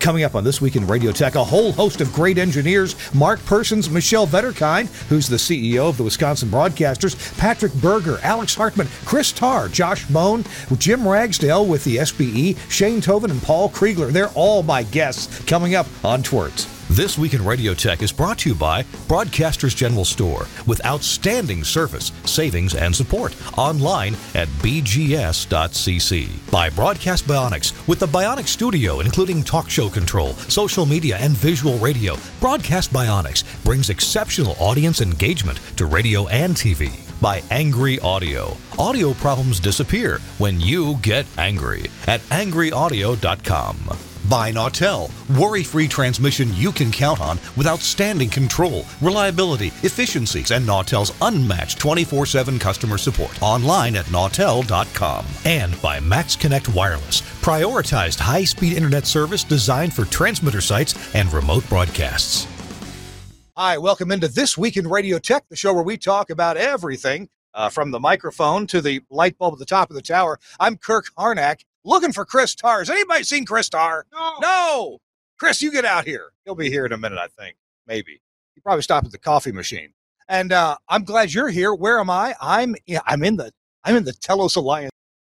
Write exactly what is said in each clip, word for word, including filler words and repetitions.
Coming up on This Week in Radio Tech, a whole host of great engineers. Mark Persons, Michelle Vetterkind, who's the C E O of the Wisconsin Broadcasters, Patrick Berger, Alex Hartman, Chris Tarr, Josh Moan, Jim Ragsdale with the S B E, Shane Toven, and Paul Kriegler. They're all my guests coming up on Twerts. This Week in Radio Tech is brought to you by Broadcasters General Store with outstanding service, savings, and support. Online at b g s dot c c. By Broadcast Bionics with the Bionics Studio, including talk show control, social media, and visual radio. Broadcast Bionics brings exceptional audience engagement to radio and T V. By Angry Audio. Audio problems disappear when you get angry at angry audio dot com. By Nautel, worry-free transmission you can count on with outstanding control, reliability, efficiencies, and Nautel's unmatched twenty-four seven customer support. Online at nautel dot com. And by MaxConnect Wireless, prioritized high-speed internet service designed for transmitter sites and remote broadcasts. Hi, welcome into This Week in Radio Tech, the show where we talk about everything uh, from the microphone to the light bulb at the top of the tower. I'm Kirk Harnack. Looking for Chris Tarr. Has anybody seen Chris Tarr? No. No. Chris, you get out here. He'll be here in a minute, I think. Maybe. He probably stopped at the coffee machine. And uh, I'm glad you're here. Where am I? I'm yeah, I'm in the I'm in the Telos Alliance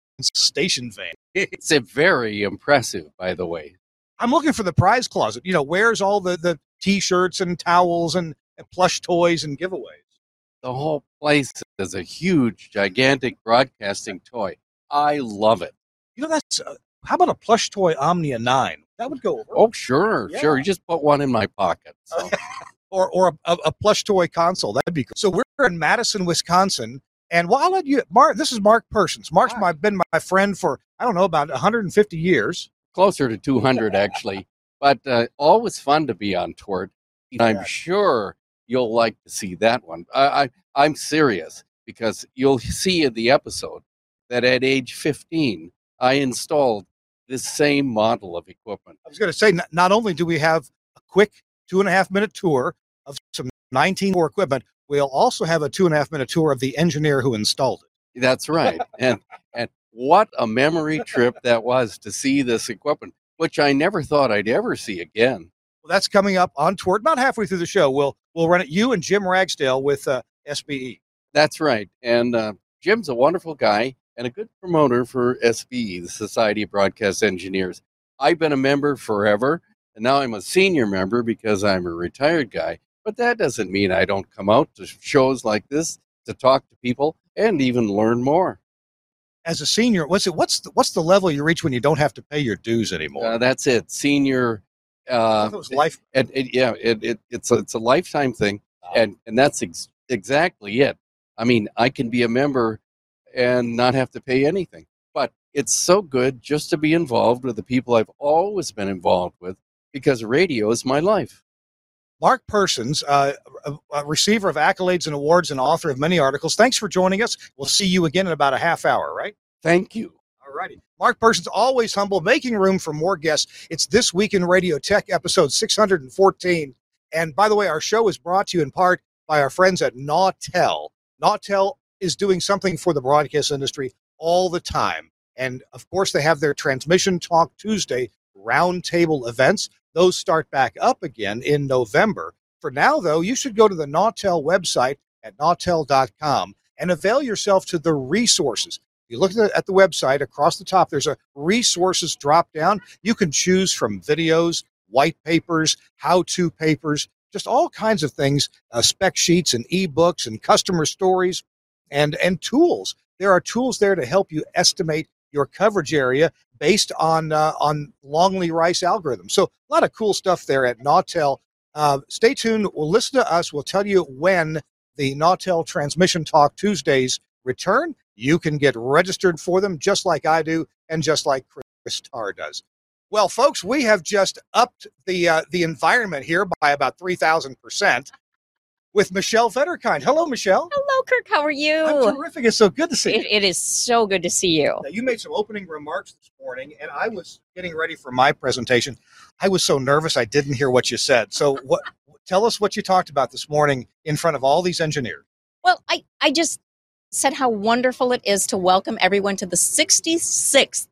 station van. It's a very impressive, by the way. I'm looking for the prize closet. You know, where's all the, the T-shirts and towels and, and plush toys and giveaways? The whole place is a huge, gigantic broadcasting toy. I love it. You know, that's, uh, how about a plush toy Omnia nine? That would go over. Oh, sure, Yeah. sure. You just put one in my pocket. So. or or a, a plush toy console. That'd be cool. So we're in Madison, Wisconsin. And well, I'll let you, Mark, this is Mark Persons. Mark's Hi. my, been my friend for, I don't know, about one hundred fifty years. Closer to two hundred, actually. But uh, always fun to be on Twert. I'm Yeah. sure you'll like to see that one. I, I, I'm serious, because you'll see in the episode that at age fifteen, I installed this same model of equipment. I was going to say, not, not only do we have a quick two and a half minute tour of some nineteen core equipment, we'll also have a two and a half minute tour of the engineer who installed it. That's right. and and what a memory trip that was to see this equipment, which I never thought I'd ever see again. Well, that's coming up on Twert. About halfway through the show, we'll we'll run it. You and Jim Ragsdale with uh, S B E. That's right. And uh, Jim's a wonderful guy and a good promoter for S B E, the Society of Broadcast Engineers. I've been a member forever, and now I'm a senior member because I'm a retired guy. But that doesn't mean I don't come out to shows like this to talk to people and even learn more. As a senior, what's it? What's the, what's the level you reach when you don't have to pay your dues anymore? Uh, that's it, senior. I Uh, thought it was life. and, and yeah, it, it, it's a, it's a lifetime thing, and and that's ex- exactly it. I mean, I can be a member and not have to pay anything, but it's so good just to be involved with the people I've always been involved with, because radio is my life. Mark Persons, uh, a, a receiver of accolades and awards and author of many articles. Thanks for joining us. We'll see you again in about a half hour, right? Thank you. All righty. Mark Persons, always humble, making room for more guests. It's This Week in Radio Tech, episode six hundred fourteen. And by the way, our show is brought to you in part by our friends at Nautel. Nautel is doing something for the broadcast industry all the time. And of course, they have their Transmission Talk Tuesday roundtable events. Those start back up again in November. For now, though, you should go to the Nautel website at nautel dot com and avail yourself to the resources. You look at the, at the website, across the top, there's a resources drop down. You can choose from videos, white papers, how-to papers, just all kinds of things, uh, spec sheets and ebooks and customer stories and, and tools. There are tools there to help you estimate your coverage area based on uh, on Longley Rice algorithms. So a lot of cool stuff there at Nautel. Uh, stay tuned. We'll listen to us. We'll tell you when the Nautel Transmission Talk Tuesdays return. You can get registered for them just like I do and just like Chris Tarr does. Well, folks, we have just upped the uh, the environment here by about three thousand percent with Michelle Vetterkind. Hello, Michelle. Hello, Kirk. How are you? I'm terrific. It's so good to see you. It, it is so good to see you. Now, you made some opening remarks this morning, and I was getting ready for my presentation. I was so nervous I didn't hear what you said. So what? Tell us what you talked about this morning in front of all these engineers. Well, I, I just said how wonderful it is to welcome everyone to the sixty-sixth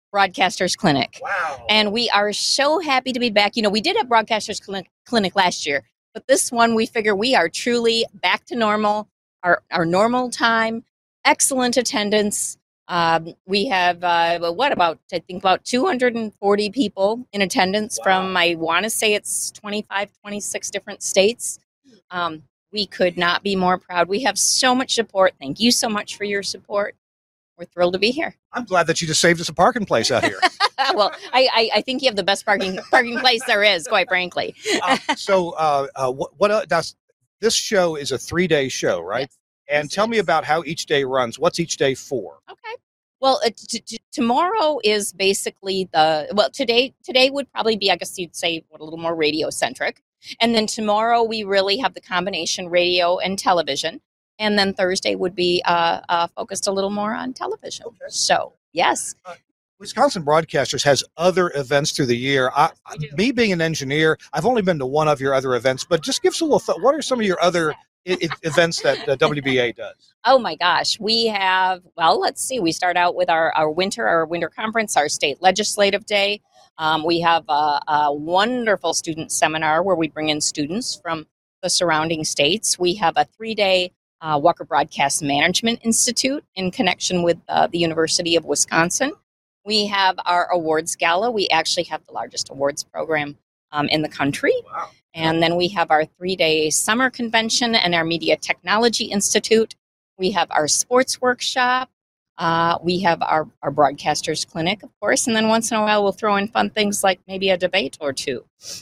Broadcasters Clinic. Wow. And we are so happy to be back. You know, we did have Broadcasters Clinic, Clinic last year, but this one we figure we are truly back to normal, our, our normal time, excellent attendance. Um, we have, uh, what about, I think about two hundred forty people in attendance. Wow. From, I want to say it's twenty-five, twenty-six different states. Um, we could not be more proud. We have so much support. Thank you so much for your support. We're thrilled to be here. I'm glad that you just saved us a parking place out here. Well, I, I, I think you have the best parking parking place there is, quite frankly. uh, so uh, uh, what, what uh, that's, this show is a three-day show, right? Yes. And tell me about how each day runs. What's each day for? Okay. Well, uh, t- t- tomorrow is basically the, well, today today would probably be, I guess you'd say, what, a little more radio-centric. And then tomorrow we really have the combination radio and television. And then Thursday would be uh, uh, focused a little more on television. Okay. So, yes. Uh, Wisconsin Broadcasters has other events through the year. I, me being an engineer, I've only been to one of your other events, but just give us a little thought. What are some of your other I- events that uh, W B A does? Oh my gosh, we have, well, let's see. We start out with our, our winter, our winter conference, our state legislative day. Um, we have a, a wonderful student seminar where we bring in students from the surrounding states. We have a three-day uh, Walker Broadcast Management Institute in connection with uh, the University of Wisconsin. We have our awards gala. We actually have the largest awards program um, in the country. Wow. And then we have our three-day summer convention and our Media Technology Institute. We have our sports workshop. Uh, we have our, our broadcasters clinic, of course. And then once in a while, we'll throw in fun things like maybe a debate or two.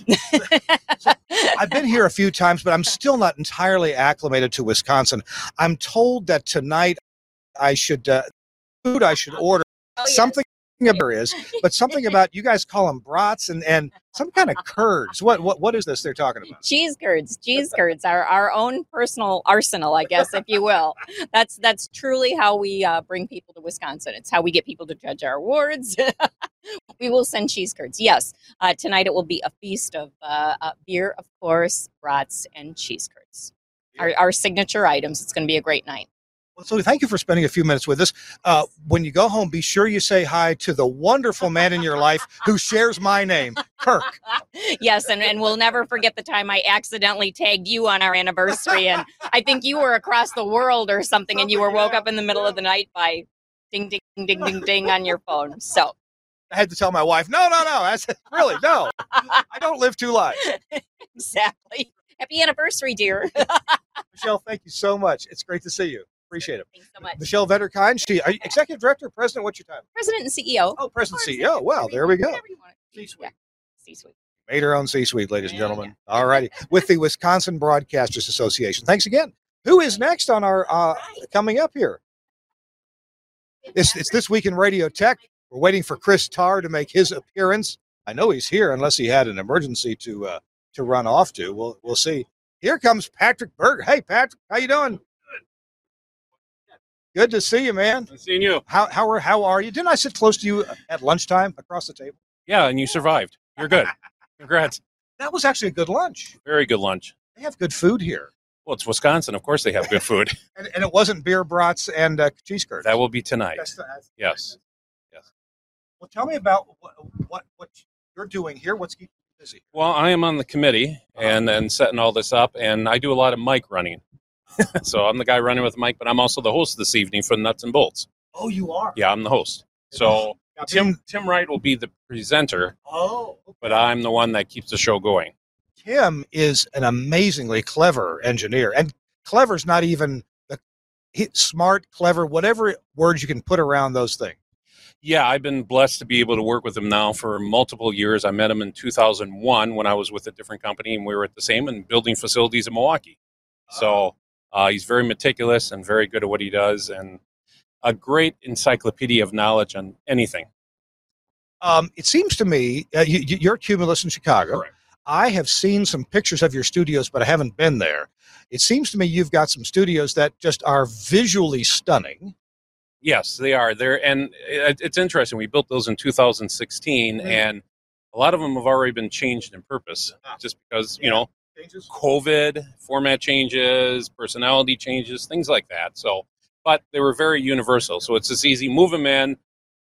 So, I've been here a few times, but I'm still not entirely acclimated to Wisconsin. I'm told that tonight I should, uh, food I should order, Oh, yes. something there is, but something about, you guys call them brats and, and some kind of curds. What, what, what is this they're talking about? Cheese curds, cheese curds, our, our own personal arsenal, I guess, if you will. That's that's truly how we uh, bring people to Wisconsin. It's how we get people to judge our awards. We will send cheese curds. Yes, uh, tonight it will be a feast of uh, uh, beer, of course, brats, and cheese curds. Our, our signature items. It's going to be a great night. Well, so thank you for spending a few minutes with us. Uh, when you go home, be sure you say hi to the wonderful man in your life who shares my name, Kirk. Yes, and, and we'll never forget the time I accidentally tagged you on our anniversary, and I think you were across the world or something, and you were woke up in the middle of the night by ding, ding, ding, ding, ding on your phone. So I had to tell my wife, no, no, no. I said, really, no. I don't live two lives. Exactly. Happy anniversary, dear. Michelle, thank you so much. It's great to see you. Appreciate it. Thanks so much. Michelle Vetterkind, she, are you executive director, president? What's your title? President and C E O. Oh, president, C E O. Well, there we go. C-suite. Yeah. C-suite. Made her own C-suite, ladies and Yeah, gentlemen. yeah. All righty. With the Wisconsin Broadcasters Association. Thanks again. Who is next on our uh, coming up here? It's, it's This Week in Radio Tech. We're waiting for Chris Tarr to make his appearance. I know he's here unless he had an emergency to uh, to run off to. We'll we'll see. Here comes Patrick Berger. Hey, Patrick, how you doing? Good to see you, man. Nice seeing you. How how are how are you? Didn't I sit close to you at lunchtime across the table? Yeah, and you survived. You're good. Congrats. That was actually a good lunch. Very good lunch. They have good food here. Well, it's Wisconsin. Of course they have good food. And, and it wasn't beer brats and uh, cheese curds. That will be tonight. That's the- that's- Yes. Yes. Well, tell me about what, what what you're doing here. What's keeping you busy? Well, I am on the committee and and setting all this up, and I do a lot of mic running. So I'm the guy running with the mic, but I'm also the host this evening for Nuts and Bolts. Oh, you are. Yeah, I'm the host. So Now, Tim Tim Wright will be the presenter, Oh, okay. but I'm the one that keeps the show going. Tim is an amazingly clever engineer, and clever's not even the he, smart, clever, whatever words you can put around those things. Yeah, I've been blessed to be able to work with him now for multiple years. I met him in two thousand one when I was with a different company, and we were at the same and building facilities in Milwaukee. So uh, he's very meticulous and very good at what he does, and a great encyclopedia of knowledge on anything. Um, it seems to me uh, you, you- you're Cumulus in Chicago. Correct. I have seen some pictures of your studios, but I haven't been there. It seems to me you've got some studios that just are visually stunning. Yes, they are there, and it, it's interesting. We built those in two thousand sixteen, Mm. and a lot of them have already been changed in purpose, Ah. just because you Yeah. know COVID, format changes, personality changes, things like that. So, but they were very universal. So it's just easy. Move them in,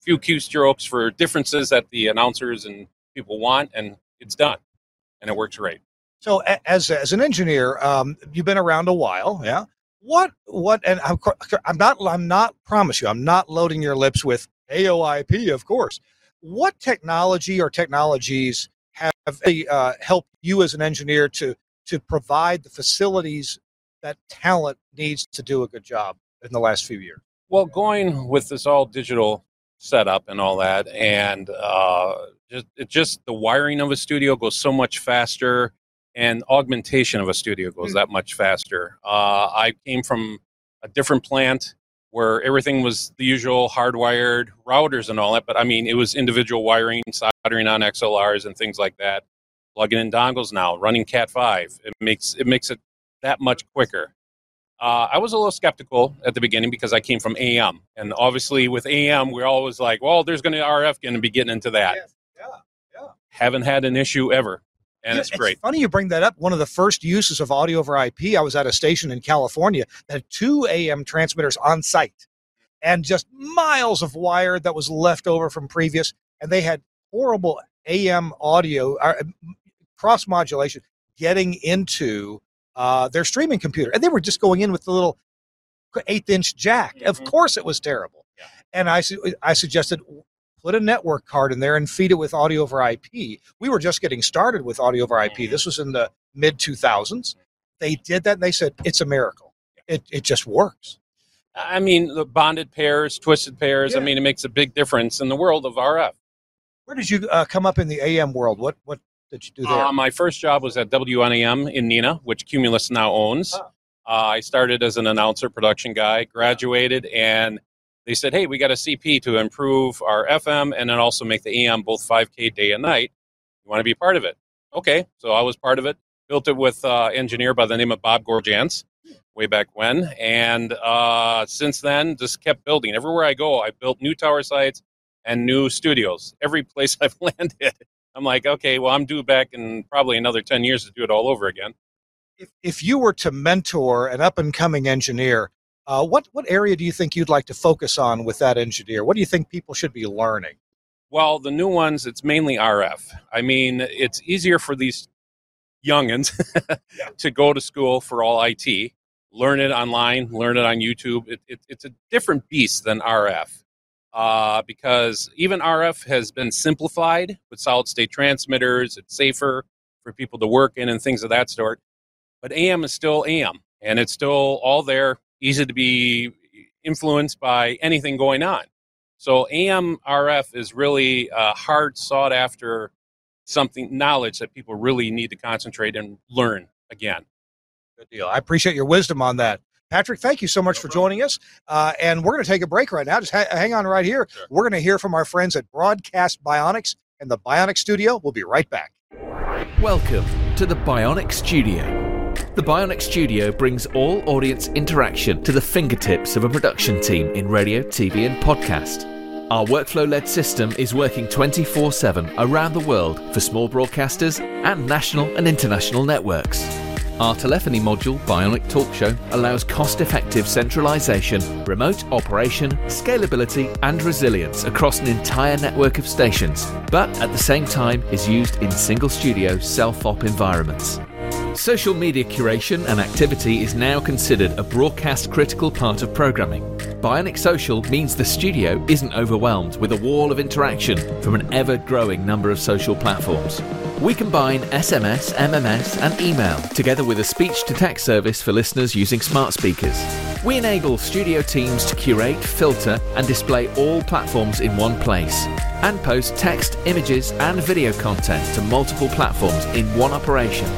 few keystrokes for differences that the announcers and people want, and it's done, and it works great. So, a- as as an engineer, um, you've been around a while, yeah. What what? And I'm, I'm not. I'm not. Promise you, I'm not loading your lips with A O I P, of course. What technology or technologies have uh, helped you as an engineer to to provide the facilities that talent needs to do a good job in the last few years? Well, going with this all digital setup and all that, and uh, just, it just the wiring of a studio goes so much faster, and augmentation of a studio goes that much faster. Uh, I came from a different plant where everything was the usual hardwired routers and all that, but I mean, it was individual wiring, soldering on X L Rs and things like that. Plugging in dongles now, running Cat five. It makes it makes it that much quicker. Uh, I was a little skeptical at the beginning because I came from A M, and obviously with A M, we're always like, well, there's going to R F going to be getting into that. Yes. Yeah, yeah. Haven't had an issue ever, and Yeah, it's great. It's funny you bring that up. One of the first uses of audio over I P, I was at a station in California that had two A M transmitters on site and just miles of wire that was left over from previous, and they had horrible A M audio, uh, cross modulation getting into uh, their streaming computer, and they were just going in with the little eighth inch jack. Mm-hmm. Of course, it was terrible. Yeah. And I su- I suggested put a network card in there and feed it with audio over I P. We were just getting started with audio over I P. Mm-hmm. This was in the mid two thousands. They did that, and they said it's a miracle. It it just works. I mean, the bonded pairs, twisted pairs. Yeah. I mean, it makes a big difference in the world of R F. Where did you uh, come up in the A M world? What what did you do there? Uh, my first job was at W N A M in Neenah, which Cumulus now owns. Oh. Uh, I started as an announcer, production guy, graduated, and they said, hey, we got a C P to improve our F M and then also make the A M both five K day and night. You want to be a part of it? Okay, so I was part of it. Built it with an uh, engineer by the name of Bob Gorjans way back when. And uh, since then, just kept building. Everywhere I go, I built new tower sites and new studios. Every place I've landed, I'm like, okay, well, I'm due back in probably another ten years to do it all over again. If if you were to mentor an up-and-coming engineer, uh, what, what area do you think you'd like to focus on with that engineer? What do you think people should be learning? Well, the new ones, it's mainly R F. I mean, it's easier for these youngins yeah. to go to school for all I T, learn it online, learn it on YouTube. It, it, it's a different beast than R F. Uh, because even R F has been simplified with solid-state transmitters. It's safer for people to work in and things of that sort. But A M is still A M, and it's still all there, easy to be influenced by anything going on. So A M R F is really a hard, sought-after something knowledge that people really need to concentrate and learn again. Good deal. I appreciate your wisdom on that. Patrick, thank you so much no for problem. joining us. Uh, and we're going to take a break right now. Just ha- hang on right here. Sure. We're going to hear from our friends at Broadcast Bionics and the Bionic Studio. We'll be right back. Welcome to the Bionic Studio. The Bionic Studio brings all audience interaction to the fingertips of a production team in radio, T V, and podcast. Our workflow-led system is working twenty-four seven around the world for small broadcasters and national and international networks. Our telephony module, Bionic Talk Show, allows cost-effective centralization, remote operation, scalability, and resilience across an entire network of stations, but at the same time is used in single-studio self-op environments. Social media curation and activity is now considered a broadcast-critical part of programming. Bionic Social means the studio isn't overwhelmed with a wall of interaction from an ever-growing number of social platforms. We combine S M S, M M S, and email, together with a speech-to-text service for listeners using smart speakers. We enable studio teams to curate, filter, and display all platforms in one place, and post text, images, and video content to multiple platforms in one operation.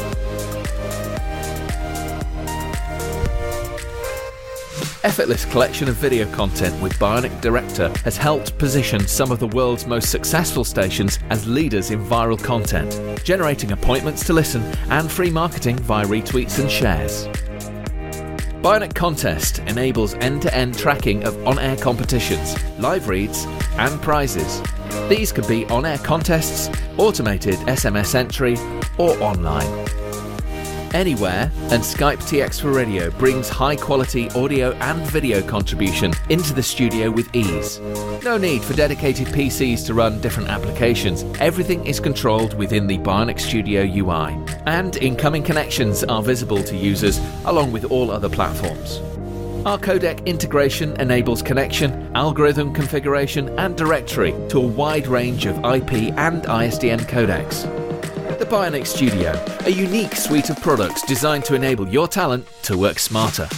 Effortless collection of video content with Bionic Director has helped position some of the world's most successful stations as leaders in viral content, generating appointments to listen and free marketing via retweets and shares. Bionic Contest enables end-to-end tracking of on-air competitions, live reads, and prizes. These could be on-air contests, automated S M S entry, or online. anywhere, and Skype T X for Radio brings high-quality audio and video contribution into the studio with ease. No need for dedicated P Cs to run different applications. Everything is controlled within the Bionic Studio U I, and incoming connections are visible to users along with all other platforms. Our codec integration enables connection, algorithm configuration, and directory to a wide range of I P and I S D N codecs. The Bionic Studio, a unique suite of products designed to enable your talent to work smarter.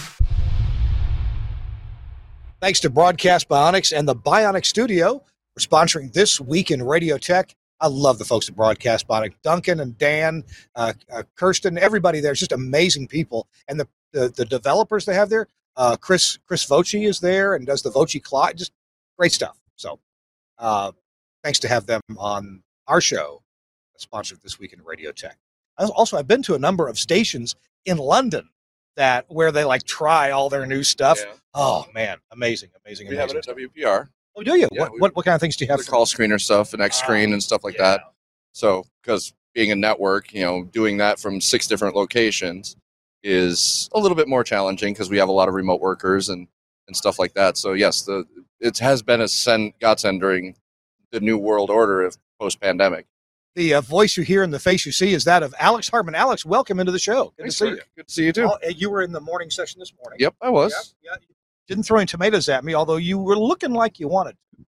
Thanks to Broadcast Bionics and the Bionic Studio for sponsoring This Week in Radio Tech. I love the folks at Broadcast Bionics. Duncan and Dan, uh, uh, Kirsten, everybody there is just amazing people. And the, the, the developers they have there, uh, Chris Chris Voce is there and does the Voce Clock. Just great stuff. So uh, thanks to have them on our show, sponsored This Week in Radio Tech. Also, I've been to a number of stations in London that where they like try all their new stuff. Yeah. Oh man, amazing, amazing, We amazing. have it at stuff. W P R. Oh, do you? Yeah, what, we- what what kind of things do you have? The for- call screener stuff and X screen Ah, and stuff like yeah. that. So, because being a network, you know, doing that from six different locations is a little bit more challenging because we have a lot of remote workers and, and stuff like that. So, yes, the it has been a send, godsend during the new world order of post-pandemic. The uh, voice you hear and the face you see is that of Alex Hartman. Alex, welcome into the show. Good Thanks, to see Mark. you. Good to see you too. Oh, uh, you were in the morning session this morning. Yep, I was. Yeah, yeah. Didn't throw any tomatoes at me, although you were looking like you wanted.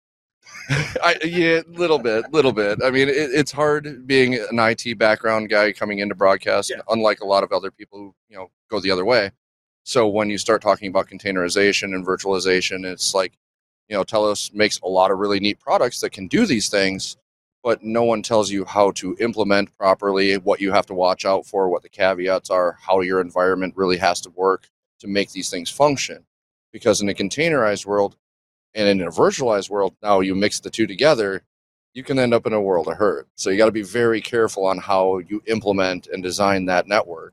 I, yeah, little bit, little bit. I mean, it, it's hard being an I T background guy coming into broadcast, Yeah. unlike a lot of other people who, you know, go the other way. So when you start talking about containerization and virtualization, it's like, you know, Telos makes a lot of really neat products that can do these things, but no one tells you how to implement properly, what you have to watch out for, what the caveats are, how your environment really has to work to make these things function. Because in a containerized world, and in a virtualized world, now you mix the two together, you can end up in a world of hurt. So you got to be very careful on how you implement and design that network.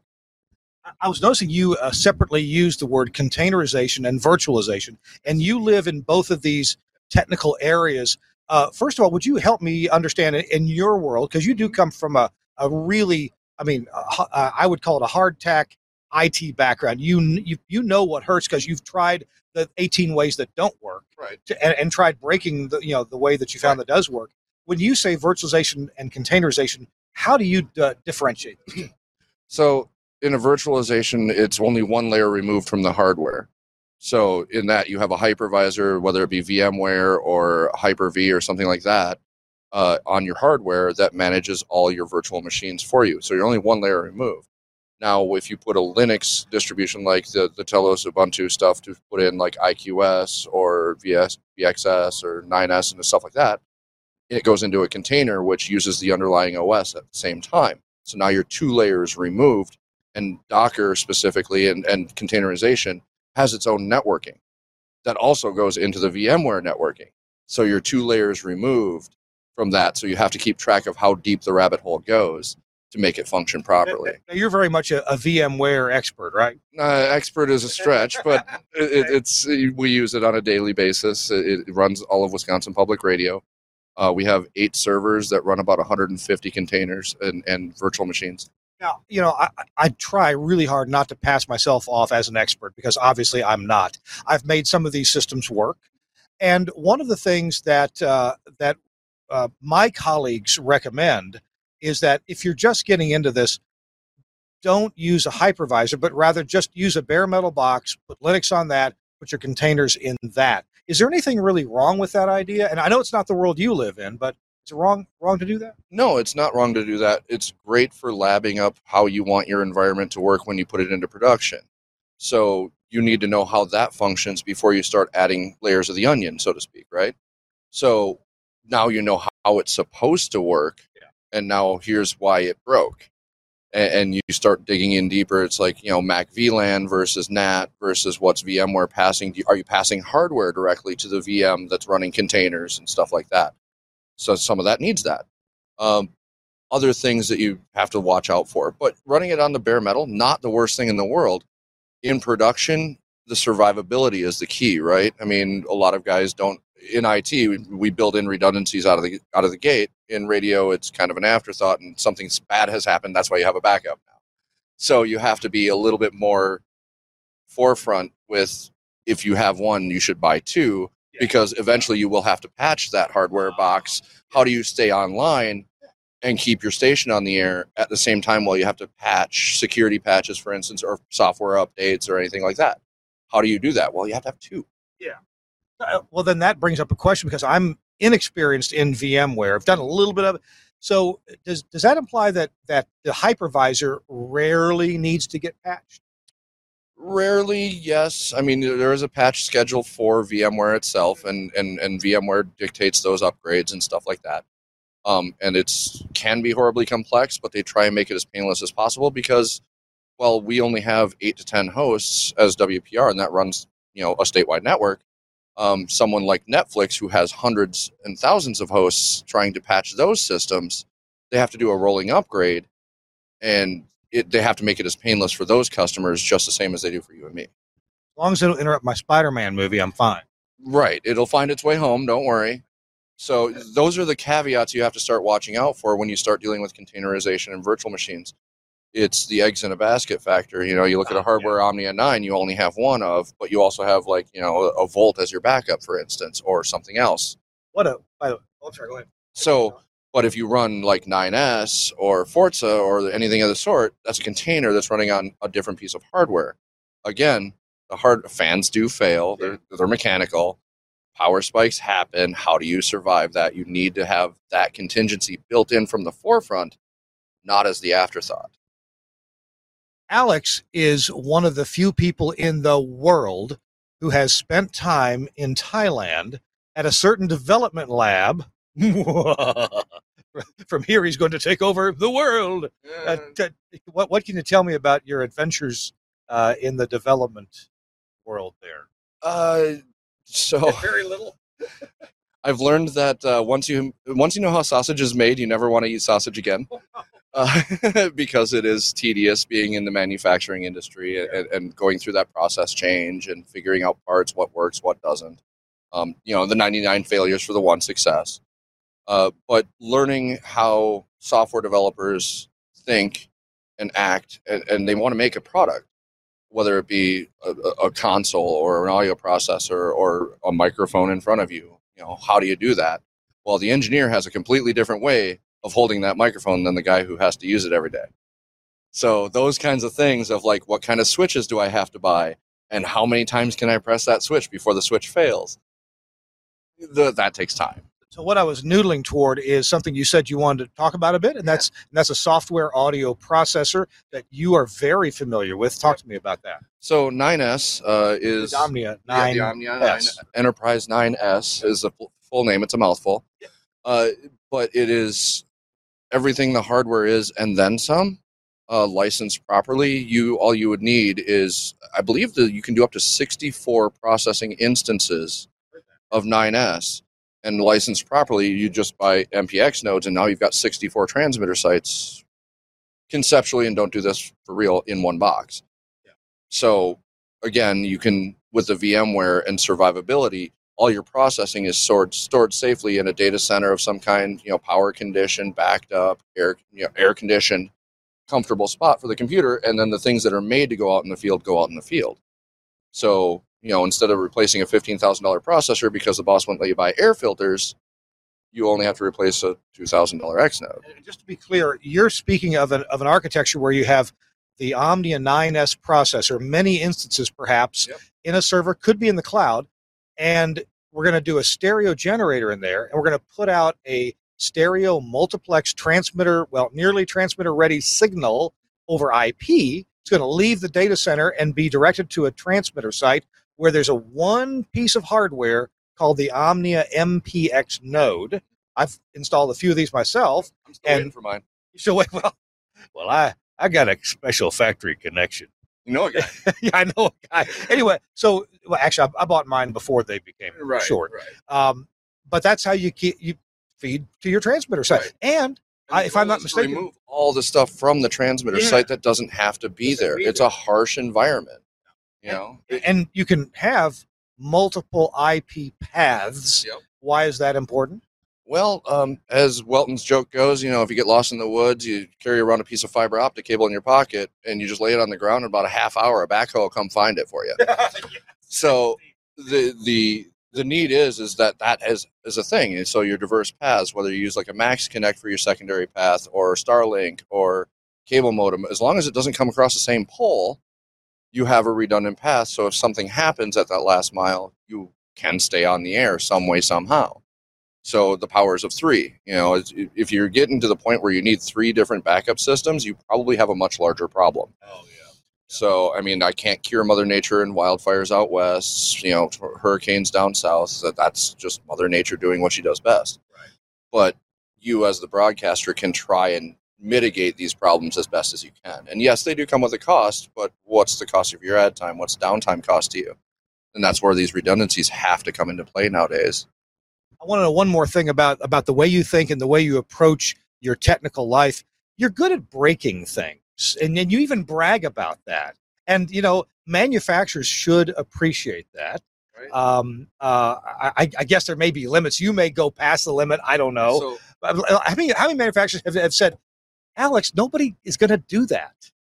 I was noticing you uh, separately use the word containerization and virtualization, and you live in both of these technical areas. Uh, first of all, would you help me understand it in your world? Because you do come from a, a really, I mean, uh, I would call it a hardtack I T background. You you, you know what hurts because you've tried the eighteen ways that don't work, Right. to, and, and tried breaking the you know the way that you found that does work. When you say virtualization and containerization, how do you uh, differentiate? So in a virtualization, it's only one layer removed from the hardware. So in that, you have a hypervisor, whether it be VMware or Hyper-V or something like that, uh, on your hardware that manages all your virtual machines for you. So you're only one layer removed. Now, if you put a Linux distribution like the, the Telos Ubuntu stuff to put in like I Q S or V S, V X S or nine S and stuff like that, it goes into a container which uses the underlying O S at the same time. So now you're two layers removed, and Docker specifically and, and containerization has its own networking that also goes into the VMware networking. So you're two layers removed from that. So you have to keep track of how deep the rabbit hole goes to make it function properly. Now, you're very much a, a VMware expert, right? Uh, expert is a stretch, but it, it's we use it on a daily basis. It, it runs all of Wisconsin Public Radio. Uh, we have eight servers that run about one hundred fifty containers and, and virtual machines. Now, you know, I, I try really hard not to pass myself off as an expert because obviously I'm not. I've made some of these systems work. And one of the things that uh, that uh, my colleagues recommend is that if you're just getting into this, don't use a hypervisor, but rather just use a bare metal box, put Linux on that, put your containers in that. Is there anything really wrong with that idea? And I know it's not the world you live in, but is it wrong, wrong to do that? No, it's not wrong to do that. It's great for labbing up how you want your environment to work when you put it into production. So you need to know how that functions before you start adding layers of the onion, so to speak, right? So now you know how it's supposed to work, yeah. And now here's why it broke. And, and you start digging in deeper. It's like, you know, Mac V LAN versus N A T versus what's VMware passing. Are you passing hardware directly to the V M that's running containers and stuff like that? So some of that needs that. Um, other things that you have to watch out for. But running it on the bare metal, not the worst thing in the world. In production, the survivability is the key, right? I mean, a lot of guys don't. In I T, we, we build in redundancies out of the out of the gate. In radio, it's kind of an afterthought, and something bad has happened. That's why you have a backup now. So you have to be a little bit more forefront with, if you have one, you should buy two, yeah. because eventually you will have to patch that hardware box. How do you stay online and keep your station on the air at the same time while you have to patch security patches, for instance, or software updates or anything like that? How do you do that? Well, you have to have two. Yeah. Uh, well, then that brings up a question, because I'm inexperienced in VMware. I've done a little bit of it. So does does that imply that that the hypervisor rarely needs to get patched? Rarely, yes. I mean, there is a patch schedule for VMware itself, and, and, and VMware dictates those upgrades and stuff like that. Um, and it's can be horribly complex, but they try and make it as painless as possible because, well, we only have eight to ten hosts as W P R, and that runs, you know, a statewide network. Um, someone like Netflix, who has hundreds and thousands of hosts trying to patch those systems, they have to do a rolling upgrade, and It, they have to make it as painless for those customers, just the same as they do for you and me. As long as it don't interrupt my Spider-Man movie, I'm fine. Right. It'll find its way home. Don't worry. So those are the caveats you have to start watching out for when you start dealing with containerization and virtual machines. It's the eggs in a basket factor. You know, you look at a hardware yeah. Omnia nine, you only have one of, but you also have, like, you know, a, a Volt as your backup, for instance, or something else. What a, by the way, oh, sorry, go ahead. So, but if you run like nine S or Forza or anything of the sort, that's a container that's running on a different piece of hardware. Again, the hard fans do fail. They're, they're mechanical. Power spikes happen. How do you survive that? You need to have that contingency built in from the forefront, not as the afterthought. Alex is one of the few people in the world who has spent time in Thailand at a certain development lab. From here, he's going to take over the world. Uh, t- what, what can you tell me about your adventures uh, in the development world there? Uh, so very little. I've learned that uh, once you once you know how sausage is made, you never want to eat sausage again, uh, because it is tedious being in the manufacturing industry and, and going through that process change and figuring out parts, what works, what doesn't. Um, you know, the ninety-nine failures for the one success. Uh, but learning how software developers think and act, and, and they want to make a product, whether it be a, a console or an audio processor or a microphone in front of you. You know, how do you do that? Well, the engineer has a completely different way of holding that microphone than the guy who has to use it every day. So those kinds of things of, like, what kind of switches do I have to buy, and how many times can I press that switch before the switch fails? The, that takes time. So what I was noodling toward is something you said you wanted to talk about a bit, and that's and that's a software audio processor that you are very familiar with. Talk to me about that. So nine S uh, is the Omnia nine. Yeah, the Omnia nine Enterprise nine S is the full name. It's a mouthful, uh, but it is everything the hardware is and then some. Uh, licensed properly, you all you would need is, I believe that you can do up to sixty-four processing instances of nine S. And licensed properly, you just buy M P X nodes, and now you've got sixty-four transmitter sites conceptually, and don't do this for real, in one box. Yeah. So, again, you can, with the VMware and survivability, all your processing is stored, stored safely in a data center of some kind, you know, power conditioned, backed up, air, you know, air conditioned, comfortable spot for the computer, and then the things that are made to go out in the field go out in the field. So, you know, instead of replacing a fifteen thousand dollars processor because the boss wouldn't let you buy air filters, you only have to replace a two thousand dollars X node. And just to be clear, you're speaking of an, of an architecture where you have the Omnia nine S processor, many instances perhaps, yep. in a server, could be in the cloud, and we're going to do a stereo generator in there, and we're going to put out a stereo multiplex transmitter, well, nearly transmitter-ready signal over I P. It's going to leave the data center and be directed to a transmitter site where there's a one piece of hardware called the Omnia M P X node. I've installed a few of these myself. I'm still and waiting for mine. So, well, well, I, I got a special factory connection. You know a guy. Yeah, I know a guy. Anyway, so, well, actually, I, I bought mine before they became right, short. Right. Um, but that's how you keep, you feed to your transmitter site. Right. And, and I, if I'm not mistaken, remove all the stuff from the transmitter yeah. site that doesn't have to be there. Be it's there. a harsh environment. You know, and, and you can have multiple I P paths. Yep. Why is that important? Well, um, as Welton's joke goes, you know, if you get lost in the woods, you carry around a piece of fiber optic cable in your pocket, and you just lay it on the ground. In about a half hour, a backhoe will come find it for you. So the the the need is is that that is is a thing. And so your diverse paths, whether you use like a Max Connect for your secondary path, or Starlink, or cable modem, as long as it doesn't come across the same pole, you have a redundant path. So if something happens at that last mile, you can stay on the air some way, somehow. So the powers of three, you know, if you're getting to the point where you need three different backup systems, you probably have a much larger problem. Oh, yeah. So, I mean, I can't cure Mother Nature and wildfires out west, you know, hurricanes down south. That That's just Mother Nature doing what she does best. Right. But you as the broadcaster can try and mitigate these problems as best as you can. And yes, they do come with a cost, but what's the cost of your ad time? What's downtime cost to you? And that's where these redundancies have to come into play nowadays. I want to know one more thing about, about the way you think and the way you approach your technical life. You're good at breaking things, and then you even brag about that. And, you know, manufacturers should appreciate that. Right. Um, uh, I, I guess there may be limits. You may go past the limit. I don't know. So, How many, how many manufacturers have, have said, Alex, nobody is going to do that?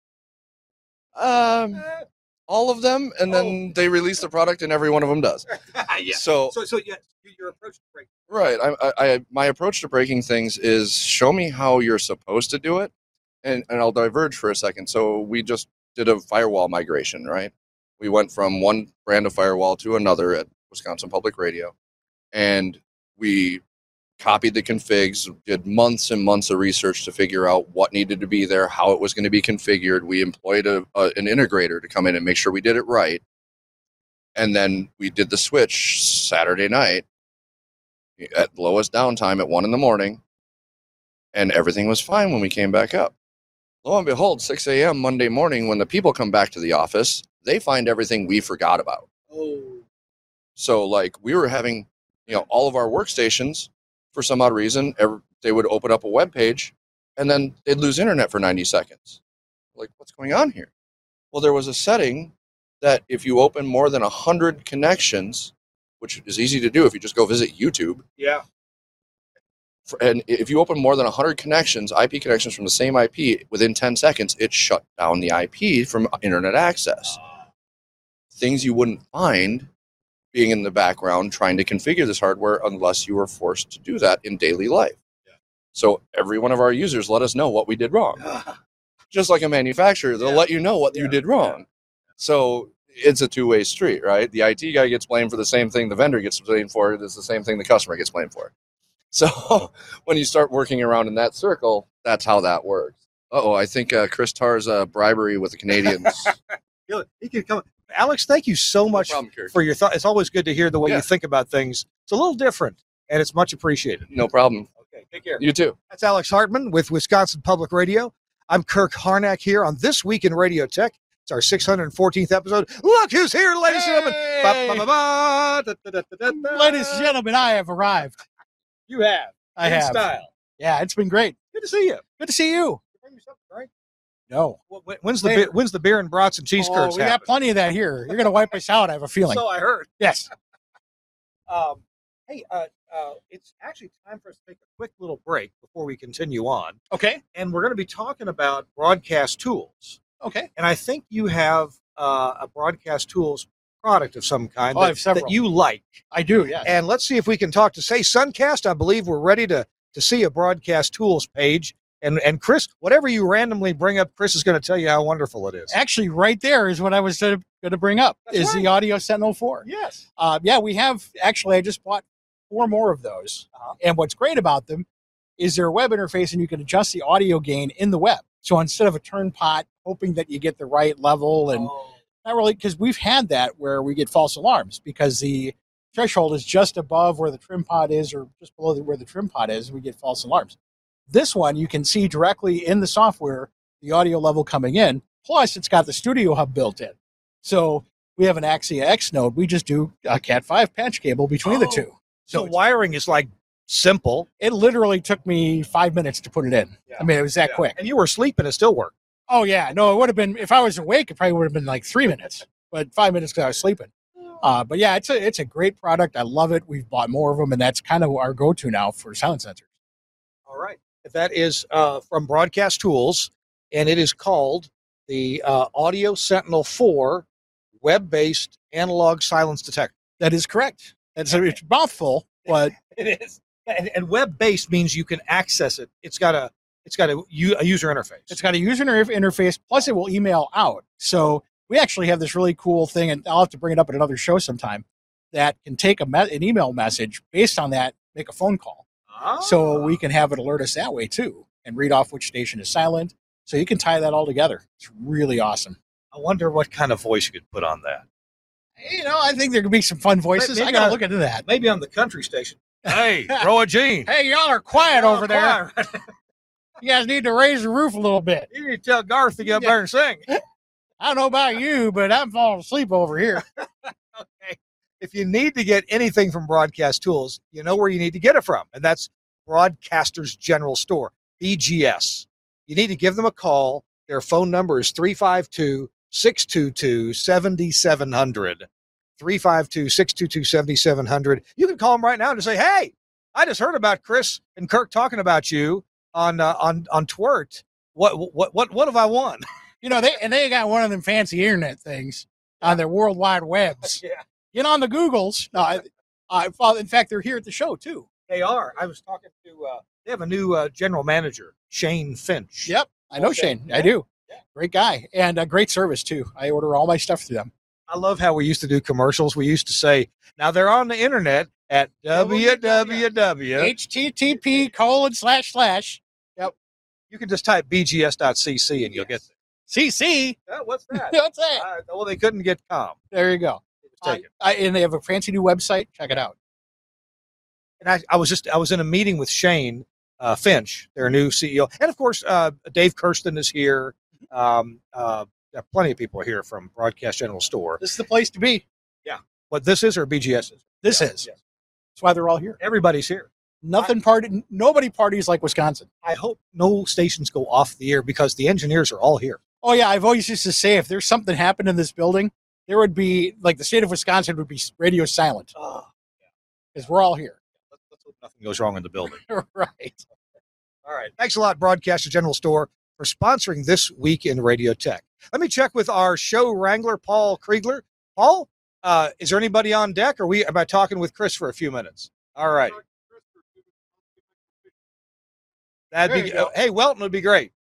um, all of them, and then they release the product, and every one of them does. Yeah. So, So, so yeah, your approach to break. right. I, I, I, my approach to breaking things is show me how you're supposed to do it, and, and I'll diverge for a second. So we just did a firewall migration, right? We went from one brand of firewall to another at Wisconsin Public Radio, and we copied the configs, did months and months of research to figure out what needed to be there, how it was going to be configured. We employed a, a, an integrator to come in and make sure we did it right. And then we did the switch Saturday night at lowest downtime at one in the morning, and everything was fine when we came back up. Lo and behold, six a.m. Monday morning, when the people come back to the office, they find everything we forgot about. Oh. So, like, we were having, you know, all of our workstations, for some odd reason, every, they would open up a web page, and then they'd lose internet for ninety seconds. Like, what's going on here? Well, there was a setting that if you open more than one hundred connections, which is easy to do if you just go visit YouTube, Yeah. and if you open more than one hundred connections, I P connections from the same I P, within ten seconds, it shut down the I P from internet access. Things you wouldn't find being in the background trying to configure this hardware unless you were forced to do that in daily life. Yeah. So every one of our users let us know what we did wrong. Just like a manufacturer, they'll yeah. let you know what yeah. you did wrong. Yeah. So it's a two-way street, right? The I T guy gets blamed for the same thing the vendor gets blamed for. It's the same thing the customer gets blamed for. So when you start working around in that circle, that's how that works. Uh-oh, I think uh, Chris Tarr's uh, bribery with the Canadians. He can come. Alex, thank you so much no problem, for your thought. It's always good to hear the way yeah. you think about things. It's a little different, and it's much appreciated. No problem. Okay, take care. You too. That's Alex Hartman with Wisconsin Public Radio. I'm Kirk Harnack here on This Week in Radio Tech. It's our six hundred fourteenth episode. Look who's here, ladies and gentlemen. Ba, ba, ba, ba, da, da, da, da, da. Ladies and gentlemen, I have arrived. You have. I in have. style. Yeah, it's been great. Good to see you. Good to see you. Bring yourself a drink. No. When's the beer, when's the beer and brats and cheese oh, curds we happen? got plenty of that here. You're going to wipe us out, I have a feeling. So I heard. Yes. um, hey, uh, uh, it's actually time for us to take a quick little break before we continue on. Okay. And we're going to be talking about broadcast tools. Okay. And I think you have uh, a broadcast tools product of some kind oh, I that, have several. that you like. I do, yes. And let's see if we can talk to, say, Suncast. I believe we're ready to, to see a broadcast tools page. And and Chris, whatever you randomly bring up, Chris is going to tell you how wonderful it is. Actually, right there is what I was going to bring up, That's is right. the Audio Sentinel four. Yes. Uh, yeah, we have, actually, I just bought four more of those. Uh-huh. And what's great about them is their web interface, and you can adjust the audio gain in the web. So instead of a turn pot, hoping that you get the right level, and Oh. not really, because we've had that where we get false alarms because the threshold is just above where the trim pot is or just below the, where the trim pot is, and we get false alarms. This one, you can see directly in the software the audio level coming in. Plus, it's got the Studio Hub built in. So we have an Axia X node. We just do a Cat five patch cable between Oh. the two. So So wiring is like simple. it literally took me five minutes to put it in. Yeah. I mean, it was that Yeah. quick. And you were sleeping, it still worked. Oh, yeah. No, it would have been, if I was awake, it probably would have been like three minutes. But five minutes because I was sleeping. Uh, but yeah, it's a it's a great product. I love it. We've bought more of them, and that's kind of our go-to now for sound sensors. All right. That is uh, from Broadcast Tools, and it is called the uh, Audio Sentinel four web-based analog silence detector. That is correct. It's a, it's a mouthful, but It is. And, and web-based means you can access it. It's got a it's got a, u- a user interface. it's got a user inter- interface, plus it will email out. So we actually have this really cool thing, and I'll have to bring it up at another show sometime, that can take a me- an email message, based on that, make a phone call. Ah. So we can have it alert us that way too, and read off which station is silent. So you can tie that all together. It's really awesome. I wonder what kind of voice you could put on that. You know, I think there could be some fun voices. Maybe I got to I- look into that. Maybe on the country station. Hey, Roa Jean. Hey, y'all are quiet over there. Quiet. You guys need to raise the roof a little bit. You need to tell Garth to get up there and sing. I don't know about you, but I'm falling asleep over here. Okay. If you need to get anything from Broadcast Tools, you know where you need to get it from, and that's Broadcasters General Store, B G S. You need to give them a call. Their phone number is three five two, six two two, seven seven zero zero. three five two, six two two, seven seven zero zero. You can call them right now and say, hey, I just heard about Chris and Kirk talking about you on uh, on on Twert. What what what what have I won? You know, they and they got one of them fancy internet things on their World Wide Webs. Yeah. Get on the Googles. No, I, I, well, in fact, they're here at the show too. They are. I was talking to, uh, they have a new uh, general manager, Shane Finch. Yep, I know Okay. Shane. Yeah. I do. Yeah. Great guy, and a great service too. I order all my stuff through them. I love how we used to do commercials. We used to say, now they're on the internet at www. H T T P colon slash slash You can just type b g s dot c c and you'll get C C. there. Oh, what's that? What's that? Uh, well, they couldn't get com. There you go. Just take it. I, and they have a fancy new website. Check it out. And I, I was just, I was in a meeting with Shane uh, Finch, their new C E O. And of course, uh, Dave Kirsten is here. Um, uh, there are plenty of people here from Broadcast General Store. This is the place to be. What this is or B G S is? This Yeah, is. yes. That's why they're all here. Everybody's here. Nothing party. Nobody parties like Wisconsin. I hope no stations go off the air because the engineers are all here. Oh yeah, I've always used to say if there's something happened in this building, there would be like the state of Wisconsin would be radio silent Oh, because we're all here. let's, let's hope nothing goes wrong in the building. Right. All right. Thanks a lot, Broadcaster General Store, for sponsoring This Week in Radio Tech. Let me check with our show wrangler, Paul Kriegler. Paul, uh, is there anybody on deck, or we am I talking with Chris for a few minutes? All right. That'd There be you go. hey, Welton would be great.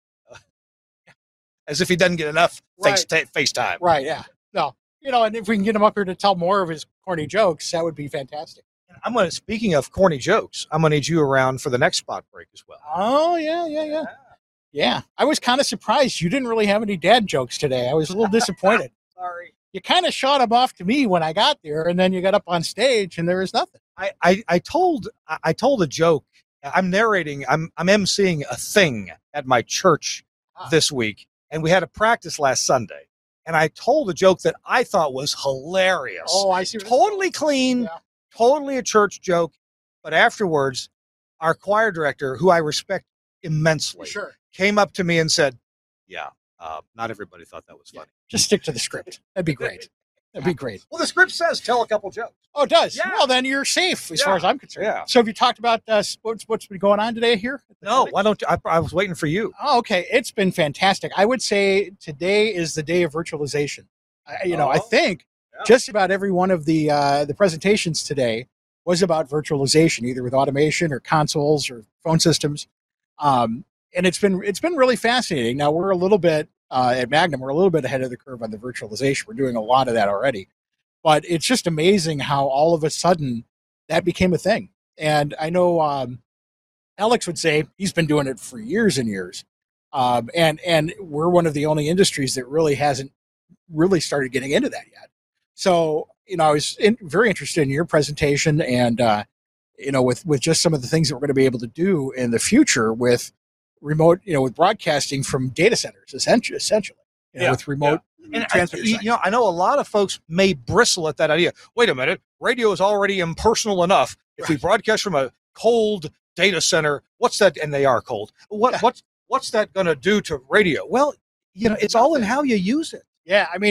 As if he doesn't get enough face Right. ta- FaceTime. Right. Yeah. No. You know, and if we can get him up here to tell more of his corny jokes, that would be fantastic. I'm going to, speaking of corny jokes, I'm going to need you around for the next spot break as well. Oh yeah, yeah, yeah, yeah. I was kind of surprised you didn't really have any dad jokes today. I was a little disappointed. Sorry. You kind of shot him off to me when I got there, and then you got up on stage, and there was nothing. I, I, I told I I told a joke. I'm narrating. I'm I'm emceeing a thing at my church Ah. this week, and we had a practice last Sunday. And I told a joke that I thought was hilarious. Oh, I see. what- Totally clean, Yeah. totally a church joke. But afterwards, our choir director, who I respect immensely, Sure. came up to me and said, "Yeah, uh, not everybody thought that was funny." Just stick to the script. That'd be great. That'd be great. Well, the script says tell a couple jokes. Oh, it does. Yeah. Well, then you're safe as Yeah. far as I'm concerned. Yeah. So have you talked about uh, what's what's been going on today here? at the No, clinic? why don't you? I, I was waiting for you. Oh, okay. It's been fantastic. I would say today is the day of virtualization. I, you know, I Oh, think yeah. just about every one of the uh, the presentations today was about virtualization, either with automation or consoles or phone systems. Um, and it's been it's been really fascinating. Now we're a little bit uh, at Magnum, we're a little bit ahead of the curve on the virtualization. We're doing a lot of that already, but it's just amazing how all of a sudden that became a thing. And I know um, Alex would say he's been doing it for years and years. Um, and and we're one of the only industries that really hasn't really started getting into that yet. So, you know, I was in, very interested in your presentation and, uh, you know, with, with just some of the things that we're going to be able to do in the future with remote, you know, with broadcasting from data centers, essentially, essentially you know, Yeah, with remote And I, transmitter you sites. know, I know a lot of folks may bristle at that idea. Wait a minute, radio is already impersonal enough. If we broadcast from a cold data center, what's that? And they are cold. What Yeah. what's what's that going to do to radio? Well, you know, it's all in how you use it. Yeah, I mean,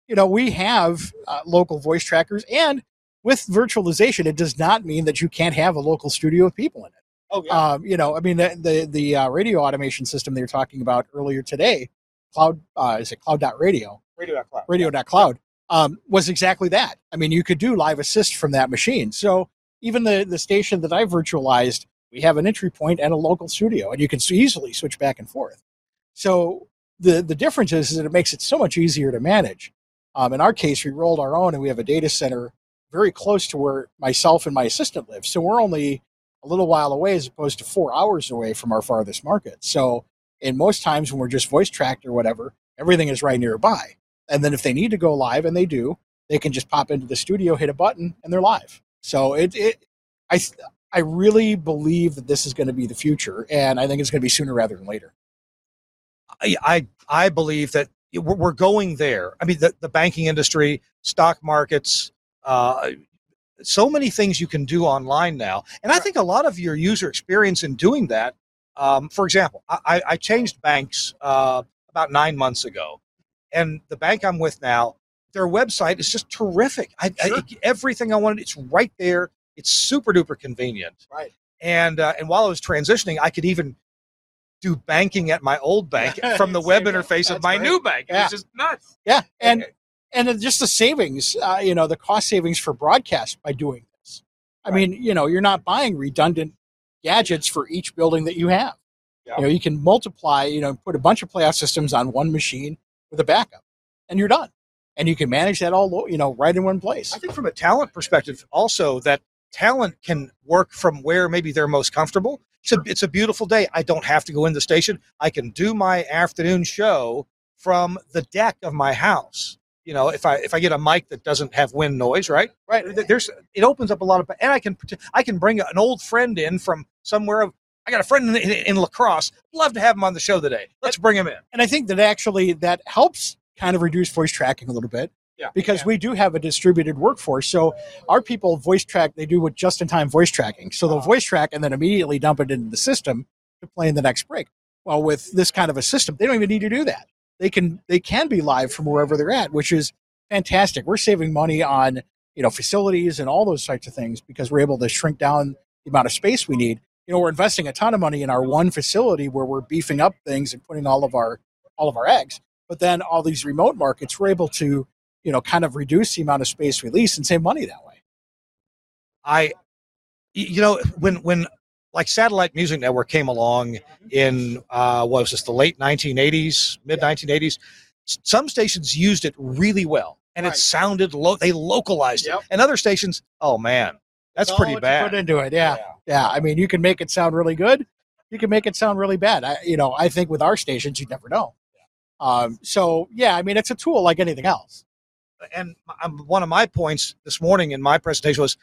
you know, we have uh, local voice trackers, and with virtualization, it does not mean that you can't have a local studio with people in it. Oh, yeah. Um, you know, I mean, the the, the uh, radio automation system they were talking about earlier today, Cloud, uh, is it Cloud.radio? Radio.cloud. Radio.cloud um, was exactly that. I mean, you could do live assist from that machine. So even the, the station that I virtualized, we have an entry point and a local studio, and you can easily switch back and forth. So the, the difference is, is that it makes it so much easier to manage. Um, in our case, we rolled our own, and we have a data center very close to where myself and my assistant live. So we're only a little while away as opposed to four hours away from our farthest market. So in most times when we're just voice tracked or whatever, everything is right nearby. And then if they need to go live, and they do, they can just pop into the studio, hit a button, and they're live. So it, it I, I really believe that this is going to be the future, and I think it's going to be sooner rather than later. I, I, I believe that we're, we're going there. I mean, the, the banking industry, stock markets, uh, so many things you can do online now. And I think a lot of your user experience in doing that, um, for example, I, I changed banks uh, about nine months ago. And the bank I'm with now, their website is just terrific. I, sure. I, everything I wanted, it's right there. It's super duper convenient. Right. And uh, and while I was transitioning, I could even do banking at my old bank from the web interface of my great. new bank. Yeah. It's just nuts. Yeah. And and just the savings, uh, you know, the cost savings for broadcast by doing this. I right. mean, you know, you're not buying redundant gadgets for each building that you have. Yeah. You know, you can multiply, you know, put a bunch of playoff systems on one machine with a backup, and you're done. And you can manage that all, you know, right in one place. I think from a talent perspective also, that talent can work from where maybe they're most comfortable. It's a, it's a beautiful day. I don't have to go in the station. I can do my afternoon show from the deck of my house. You know, if I if I get a mic that doesn't have wind noise, right? Right. There's it opens up a lot of, and I can I can bring an old friend in from somewhere. I got a friend in, in, in La Crosse. Love to have him on the show today. Let's bring him in. And I think that actually that helps kind of reduce voice tracking a little bit. Yeah, because yeah. we do have a distributed workforce. So our people voice track, they do with just-in-time voice tracking. So they'll voice track and then immediately dump it into the system to play in the next break. Well, with this kind of a system, they don't even need to do that. They can they can be live from wherever they're at, which is fantastic. We're saving money on, you know, facilities and all those types of things because we're able to shrink down the amount of space we need. You know, we're investing a ton of money in our one facility where we're beefing up things and putting all of our all of our eggs. But then all these remote markets, we're able to, you know, kind of reduce the amount of space we lease and save money that way. I, you know, when when like Satellite Music Network came along in uh, what was this, the late nineteen eighties, mid nineteen eighties, some stations used it really well, and right. it sounded low. They localized yep. it, and other stations, oh man, that's That's pretty all bad. You put into it, yeah. yeah, yeah. I mean, you can make it sound really good. You can make it sound really bad. I, you know, I think with our stations, you never know. Um, so yeah, I mean, it's a tool like anything else. And one of my points this morning in my presentation was,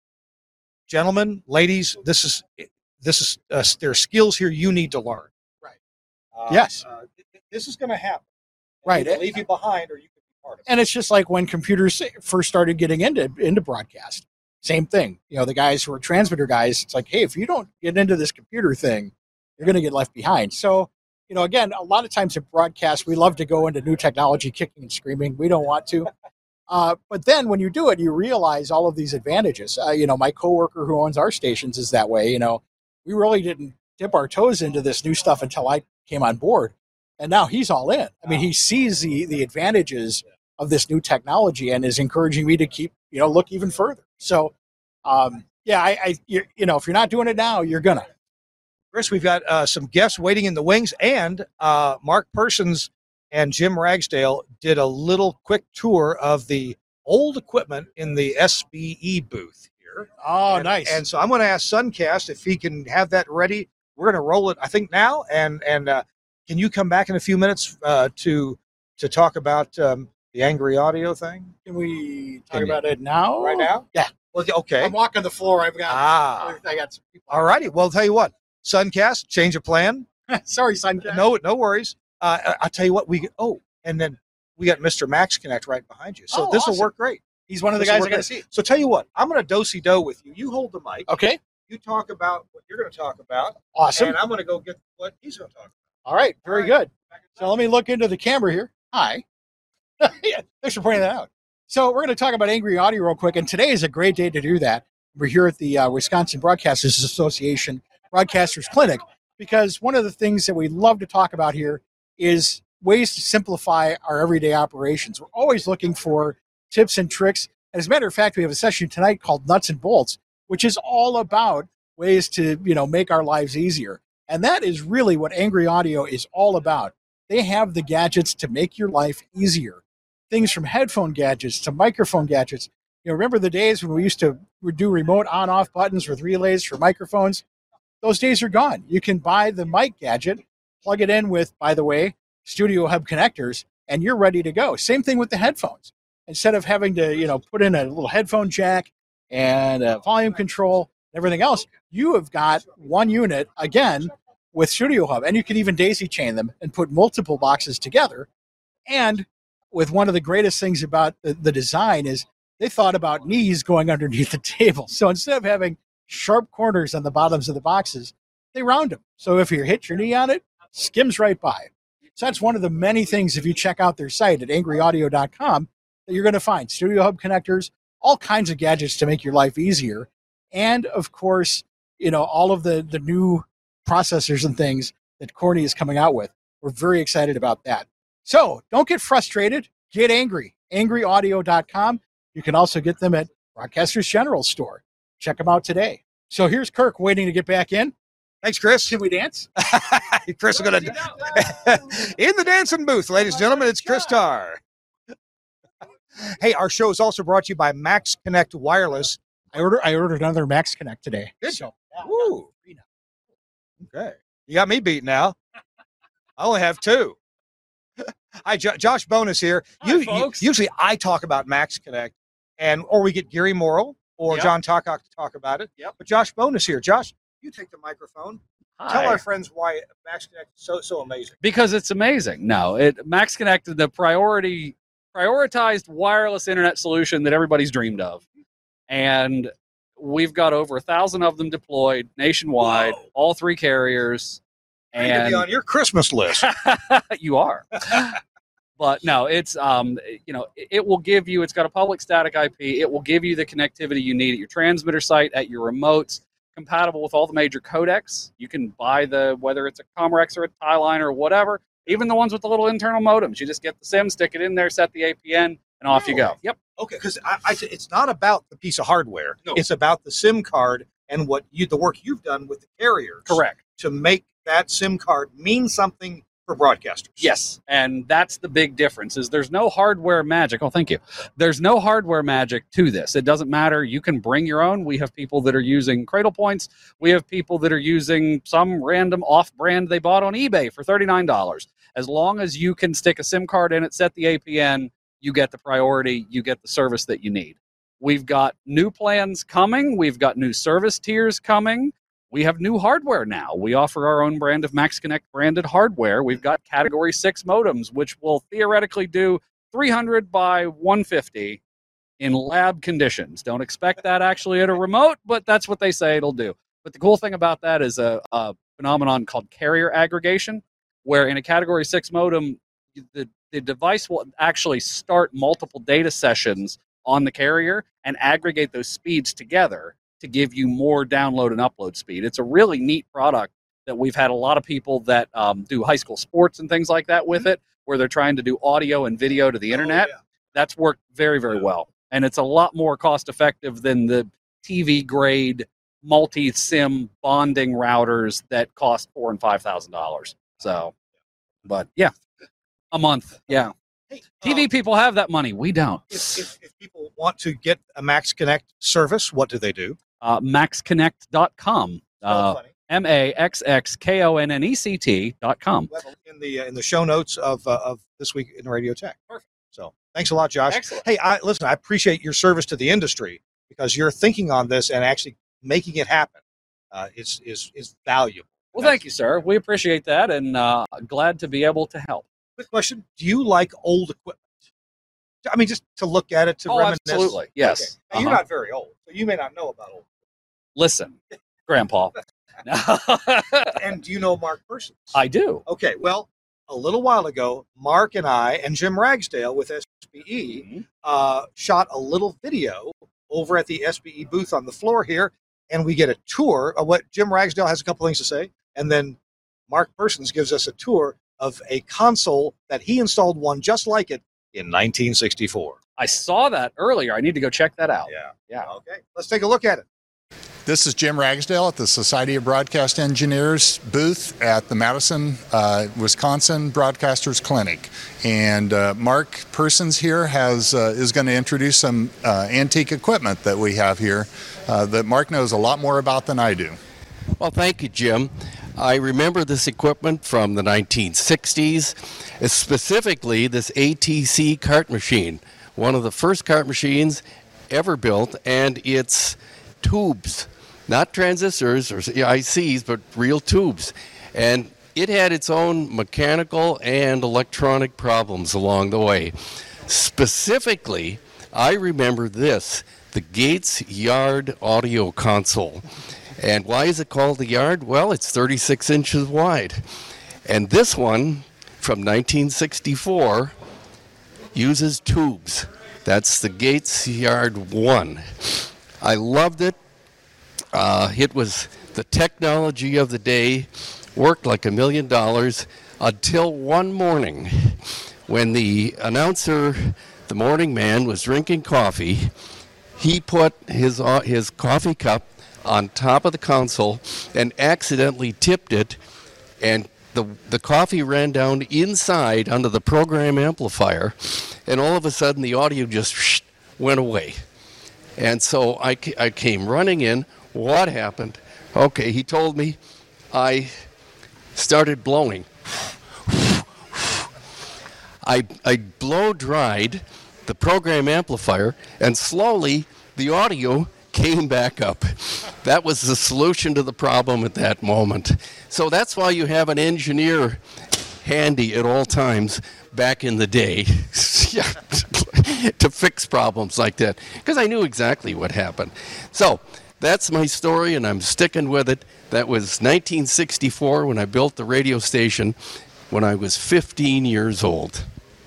gentlemen, ladies, this is this is uh, there are skills here you need to learn. Right. Uh, yes. Uh, this is going to happen. Right. Either leave you behind, or you can be part of it. And it's just like when computers first started getting into into broadcast. Same thing. You know, the guys who are transmitter guys, it's like, hey, if you don't get into this computer thing, you're going to get left behind. So, you know, again, a lot of times at broadcast, we love to go into new technology, kicking and screaming. We don't want to. Uh, but then when you do it, you realize all of these advantages. Uh, you know, my coworker who owns our stations is that way. You know, we really didn't dip our toes into this new stuff until I came on board. And now he's all in. I mean, he sees the, the advantages of this new technology and is encouraging me to keep, you know, look even further. So, um, yeah, I, I you, you know, if you're not doing it now, you're going to. Chris, we've got uh, some guests waiting in the wings, and uh, Mark Persons and Jim Ragsdale did a little quick tour of the old equipment in the S B E booth here. Oh, and, nice. And so I'm going to ask Suncast if he can have that ready. We're going to roll it, I think, now. And and uh, can you come back in a few minutes uh, to to talk about um, the Angry Audio thing? Can we talk Can about you? it now? Right now? Yeah. Well, okay. I'm walking the floor. I've got. Ah. I got some people. All righty. Well, I'll tell you what. Suncast, change of plan. Sorry, Suncast. No, no worries. Uh, I- I'll tell you what. We get, oh, and then we got Mister Max Connect right behind you. So Oh, this will awesome. work great. He's one of the This will guys I work got to great. see. So tell you what. I'm going to do-si-do with you. You hold the mic. Okay. You talk about what you're going to talk about. Awesome. And I'm going to go get what he's going to talk about. All right. Very All right. good. So let me look into the camera here. Hi. Yeah, thanks for pointing that out. So we're going to talk about Angry Audio real quick, and today is a great day to do that. We're here at the uh, Wisconsin Broadcasters Association Broadcasters Clinic because one of the things that we love to talk about here is ways to simplify our everyday operations. We're always looking for tips and tricks. And as a matter of fact, we have a session tonight called Nuts and Bolts, which is all about ways to, you know, make our lives easier. And that is really what Angry Audio is all about. They have the gadgets to make your life easier. Things from headphone gadgets to microphone gadgets. You know, remember the days when we used to do remote on-off buttons with relays for microphones? Those days are gone. You can buy the mic gadget, plug it in with, by the way, Studio Hub connectors, and you're ready to go. Same thing with the headphones. Instead of having to, you know, put in a little headphone jack and a volume control and everything else, you have got one unit, again, with Studio Hub. And you can even daisy chain them and put multiple boxes together. And with one of the greatest things about the, the design is they thought about knees going underneath the table. So instead of having sharp corners on the bottoms of the boxes, they round them. So if you hit your knee on it, skims right by. So that's one of the many things, if you check out their site at angry audio dot com, that you're going to find. Studio Hub connectors, all kinds of gadgets to make your life easier. And of course, you know, all of the, the new processors and things that Corny is coming out with. We're very excited about that. So don't get frustrated, get angry. angry audio dot com. You can also get them at Broadcasters General Store. Check them out today. So here's Kirk waiting to get back in. Thanks, Chris. Can we dance? Chris is going to... In the dancing booth, ladies and gentlemen, it's Chris Tarr. Hey, our show is also brought to you by Max Connect Wireless. I ordered I ordered another Max Connect today. Did so, yeah, Woo. Okay. You got me beat now. I only have two. Hi, Jo- Josh Bonus here. Hi, you, folks. You, usually I talk about Max Connect, and or we get Gary Morrill or Yep. John Tockock to talk about it. Yep. But Josh Bonus here. Josh, you take the microphone. Hi. Tell our friends why Max Connect is so so amazing. Because it's amazing. No, it Max Connect is the priority prioritized wireless internet solution that everybody's dreamed of, and we've got over a thousand of them deployed nationwide, Whoa. all three carriers. I need to be And on your Christmas list. you are. But no, it's um, you know, it, it will give you. It's got a public static I P. It will give you the connectivity you need at your transmitter site, at your remotes, compatible with all the major codecs. You can buy the whether it's a Comrex or a Tie-Line or whatever. Even the ones with the little internal modems. You just get the SIM, stick it in there, set the A P N, and off you go. Yep. Okay, because I, I, it's not about the piece of hardware. No. It's about the SIM card and what you the work you've done with the carriers. Correct. To make that SIM card mean something for broadcasters. Yes, and that's the big difference. Is there's no hardware magic. Oh, thank you. There's no hardware magic to this. It doesn't matter. You can bring your own. We have people that are using Cradle Points. We have people that are using some random off-brand they bought on eBay for thirty-nine dollars. As long as you can stick a SIM card in it, set the A P N, you get the priority. You get the service that you need. We've got new plans coming. We've got new service tiers coming. We have new hardware now. We offer our own brand of Max Connect branded hardware. We've got Category six modems, which will theoretically do three hundred by one fifty in lab conditions. Don't expect that actually at a remote, but that's what they say it'll do. But the cool thing about that is a, a phenomenon called carrier aggregation, where in a Category six modem, the, the device will actually start multiple data sessions on the carrier and aggregate those speeds together to give you more download and upload speed. It's a really neat product that we've had a lot of people that um, do high school sports and things like that with it, where they're trying to do audio and video to the internet. Oh, yeah. That's worked very, very well. And it's a lot more cost effective than the T V grade multi-SIM bonding routers that cost four and five thousand dollars. So, but yeah, a month. Yeah. Hey, T V um, people have that money. We don't. If, if, if people want to get a Max Connect service, what do they do? Uh, max connect dot com. Uh, funny. M A X X K O N N E C T dot com. In the uh, in the show notes of uh, of this week in Radio Tech. Perfect. So thanks a lot, Josh. Excellent. Hey, I, listen, I appreciate your service to the industry because you're thinking on this and actually making it happen. Uh, is is is valuable. Well, thank you, sir. We appreciate that, and uh, glad to be able to help. Quick question: do you like old equipment? I mean, just to look at it, to Oh, reminisce. absolutely. Yes. Okay. Now, you're Uh-huh. not very old, so you may not know about old. Listen, Grandpa. And do you know Mark Persons? I do. Okay, well, a little while ago, Mark and I and Jim Ragsdale with S B E, uh, shot a little video over at the S B E booth on the floor here, and we get a tour of what Jim Ragsdale has a couple things to say, and then Mark Persons gives us a tour of a console that he installed one just like it in nineteen sixty-four. I saw that earlier. I need to go check that out. Yeah. Yeah. Okay, let's take a look at it. This is Jim Ragsdale at the Society of Broadcast Engineers booth at the Madison, uh, Wisconsin Broadcasters Clinic. And uh, Mark Persons here has uh, is going to introduce some uh, antique equipment that we have here uh, that Mark knows a lot more about than I do. Well, thank you, Jim. I remember this equipment from the nineteen sixties, specifically this A T C cart machine, one of the first cart machines ever built, and it's tubes, not transistors or I Cs, but real tubes. And it had its own mechanical and electronic problems along the way. Specifically, I remember this, the Gates Yard audio console. And why is it called the Yard? Well, it's thirty-six inches wide. And this one, from nineteen sixty-four, uses tubes. That's the Gates Yard one. I loved it. Uh, it was the technology of the day, worked like a million dollars, until one morning when the announcer, the morning man, was drinking coffee. He put his, uh, his coffee cup on top of the console and accidentally tipped it, and the the coffee ran down inside under the program amplifier, and all of a sudden the audio just went away. And so I, I came running in. What happened? Okay, he told me. I started blowing. I, I blow dried the program amplifier, and slowly the audio came back up. That was the solution to the problem at that moment. So that's why you have an engineer handy at all times back in the day to fix problems like that, because I knew exactly what happened. So that's my story, and I'm sticking with it. That was nineteen sixty-four when I built the radio station when I was fifteen years old.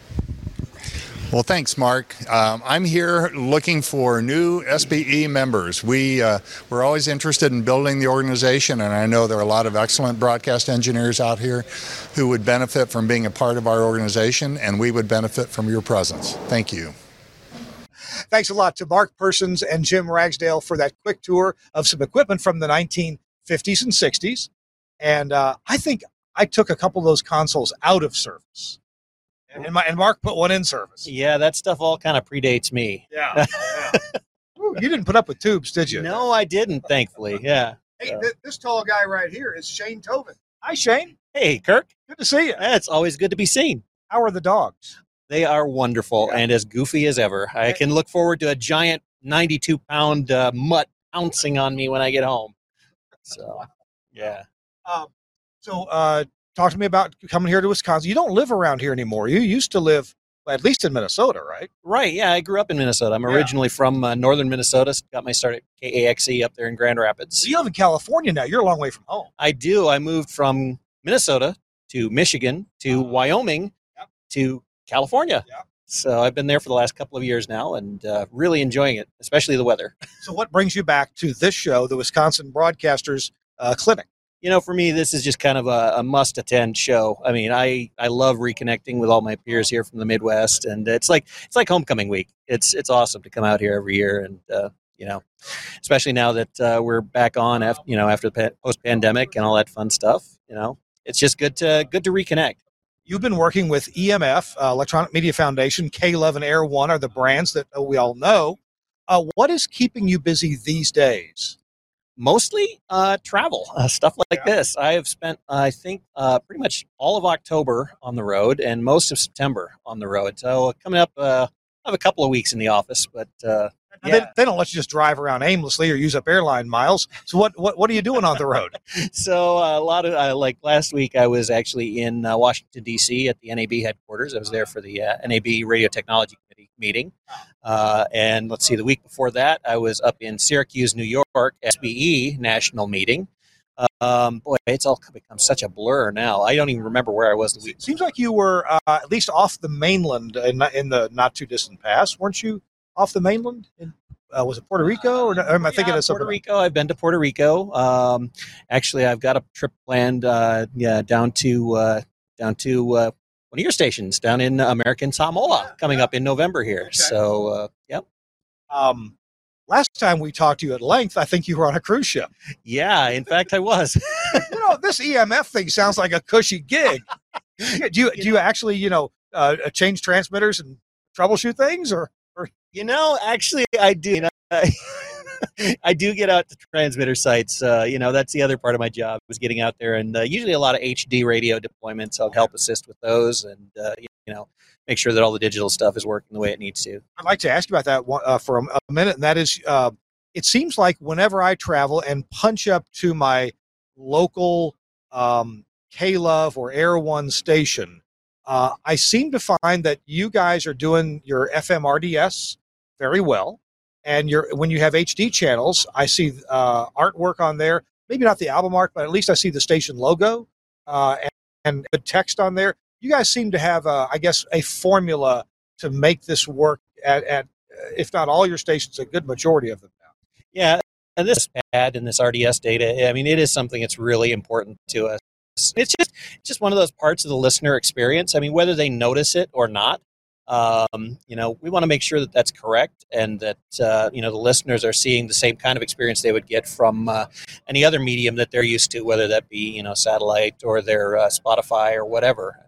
Well, thanks, Mark. Um, I'm here looking for new S B E members. We, uh, we're always interested in building the organization, and I know there are a lot of excellent broadcast engineers out here who would benefit from being a part of our organization, and we would benefit from your presence. Thank you. Thanks a lot to Mark Persons and Jim Ragsdale for that quick tour of some equipment from the nineteen fifties and sixties. And uh, I think I took a couple of those consoles out of service. And, my, and Mark put one in service. Yeah, that stuff all kind of predates me. Yeah. yeah. Ooh, you didn't put up with tubes, did you? No, I didn't, thankfully. Yeah. Hey, th- this tall guy right here is Shane Tobin. Hi, Shane. Hey, Kirk. Good to see you. It's always good to be seen. How are the dogs? They are wonderful yeah. and as goofy as ever. I can look forward to a giant ninety-two pound uh, mutt pouncing on me when I get home. So, yeah. Um, so, uh, talk to me about coming here to Wisconsin. You don't live around here anymore. You used to live, well, at least in Minnesota, right? Right, yeah. I grew up in Minnesota. I'm yeah. originally from uh, northern Minnesota. Got my start at K A X E up there in Grand Rapids. So you live in California now. You're a long way from home. I do. I moved from Minnesota to Michigan to uh, Wyoming yep. to California. Yep. So I've been there for the last couple of years now and uh, really enjoying it, especially the weather. So what brings you back to this show, the Wisconsin Broadcasters uh, Clinic? You know, for me, this is just kind of a, a must-attend show. I mean, I, I love reconnecting with all my peers here from the Midwest, and it's like it's like homecoming week. It's it's awesome to come out here every year, and uh, you know, especially now that uh, we're back on, after, you know, after the post-pandemic and all that fun stuff. You know, it's just good to good to reconnect. You've been working with E M F, uh, Electronic Media Foundation, K eleven Air One are the brands that uh, we all know. Uh, what is keeping you busy these days? Mostly uh, travel, uh, stuff like yeah. this. I have spent, uh, I think, uh, pretty much all of October on the road and most of September on the road. So coming up, uh, I have a couple of weeks in the office, but uh, yeah. they, they don't let you just drive around aimlessly or use up airline miles. So what what, what are you doing on the road? So uh, a lot of, uh, like last week, I was actually in uh, Washington, D C at the N A B headquarters. I was there for the uh, N A B Radio Technology Committee meeting. Uh, and let's see, the week before that, I was up in Syracuse, New York, S B E national meeting. Um, boy, it's all become such a blur now. I don't even remember where I was the week. Seems like you were uh, at least off the mainland in, in the not too distant past, weren't you? Off the mainland, in, uh, was it Puerto Rico, or, or am I thinking yeah, of something? Puerto Rico. I've been to Puerto Rico. Um, actually, I've got a trip planned. Uh, yeah, down to uh, down to uh, one of your stations down in American Samoa coming up in November here. Okay. So, uh, yep. Um, last time we talked to you at length, I think you were on a cruise ship. Yeah, in fact, I was. You know, this E M F thing sounds like a cushy gig. Do you do you actually, you know, uh, change transmitters and troubleshoot things, or? or? You know, actually, I do. You know, I, I do get out to transmitter sites. Uh, you know, that's the other part of my job, is getting out there, and uh, usually a lot of H D radio deployments. I'll help assist with those, and uh, you know, make sure that all the digital stuff is working the way it needs to. I'd like to ask you about that one, uh, for a, a minute, and that is, uh, it seems like whenever I travel and punch up to my local um, K-Love or Air One station, uh, I seem to find that you guys are doing your F M R D S very well. And you're, when you have H D channels, I see uh, artwork on there, maybe not the album art, but at least I see the station logo uh, and, and good text on there. You guys seem to have, uh, I guess, a formula to make this work at, at, if not all your stations, a good majority of them now. Yeah, and this pad and this R D S data, I mean, it is something that's really important to us. It's just, it's just one of those parts of the listener experience. I mean, whether they notice it or not, um, you know, we want to make sure that that's correct, and that, uh, you know, the listeners are seeing the same kind of experience they would get from uh, any other medium that they're used to, whether that be, you know, satellite or their uh, Spotify or whatever.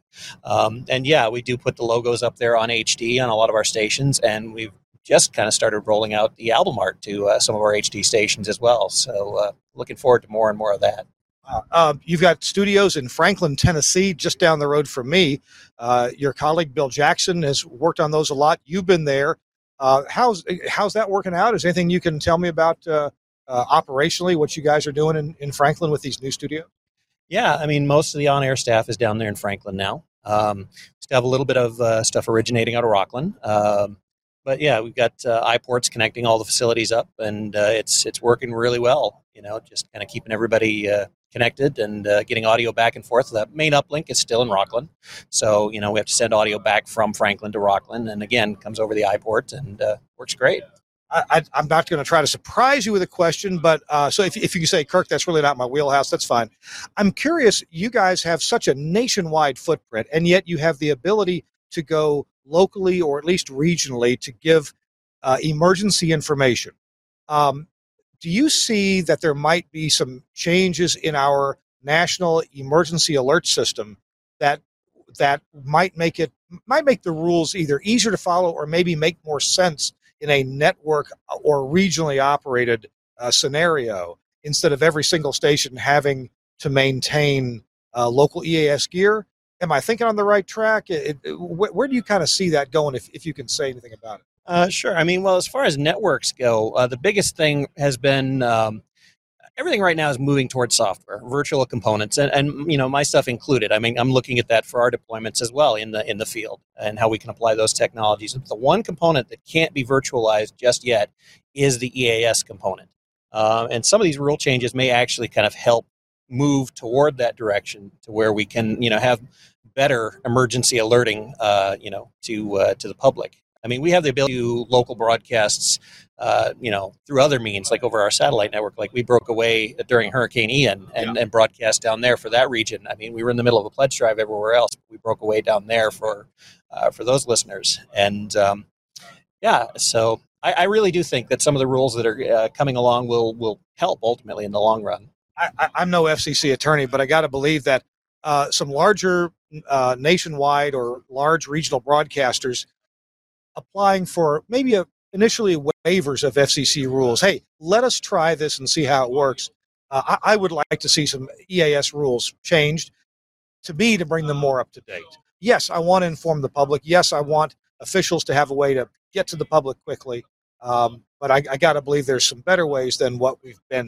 Um, and yeah, we do put the logos up there on H D on a lot of our stations, and we've just kind of started rolling out the album art to uh, some of our H D stations as well. So uh, looking forward to more and more of that. Uh, you've got studios in Franklin, Tennessee, just down the road from me. Uh, your colleague Bill Jackson has worked on those a lot. You've been there. Uh, how's how's that working out? Is there anything you can tell me about uh, uh, operationally what you guys are doing in, in Franklin with these new studios? Yeah, I mean, most of the on-air staff is down there in Franklin now. Um, still have a little bit of uh, stuff originating out of Rockland. Um, but yeah, we've got uh, iPorts connecting all the facilities up, and uh, it's it's working really well. You know, just kind of keeping everybody uh, connected and uh, getting audio back and forth. That main uplink is still in Rockland. So, you know, we have to send audio back from Franklin to Rockland, and again, comes over the iPort and uh, works great. I, I, I'm not going to try to surprise you with a question, but uh, so if, if you say, Kirk, that's really not my wheelhouse, that's fine. I'm curious, you guys have such a nationwide footprint, and yet you have the ability to go locally or at least regionally to give uh, emergency information. Um, do you see that there might be some changes in our national emergency alert system that that might make it might make the rules either easier to follow or maybe make more sense in a network or regionally operated uh, scenario, instead of every single station having to maintain uh, local E A S gear? Am I thinking on the right track? It, it, wh- where do you kind of see that going, if, if you can say anything about it? Uh, sure. I mean, well, as far as networks go, uh, the biggest thing has been um, everything right now is moving towards software, virtual components, and, and you know, my stuff included. I mean, I'm looking at that for our deployments as well in the in the field, and how we can apply those technologies. The one component that can't be virtualized just yet is the E A S component, uh, and some of these rule changes may actually kind of help move toward that direction, to where we can, you know, have better emergency alerting, uh, you know, to uh, to the public. I mean, we have the ability to do local broadcasts, uh, you know, through other means, like over our satellite network. Like we broke away during Hurricane Ian and, Yeah. and broadcast down there for that region. I mean, we were in the middle of a pledge drive everywhere else, but we broke away down there for uh, for those listeners. And um, yeah, so I, I really do think that some of the rules that are uh, coming along will will help ultimately in the long run. I, I, I'm no F C C attorney, but I got to believe that uh, some larger uh, nationwide or large regional broadcasters applying for maybe a, initially waivers of F C C rules. Hey, let us try this and see how it works. Uh, I, I would like to see some E A S rules changed, to me, to bring them more up to date. Yes, I want to inform the public. Yes, I want officials to have a way to get to the public quickly. Um, but I, I got to believe there's some better ways than what we've been doing.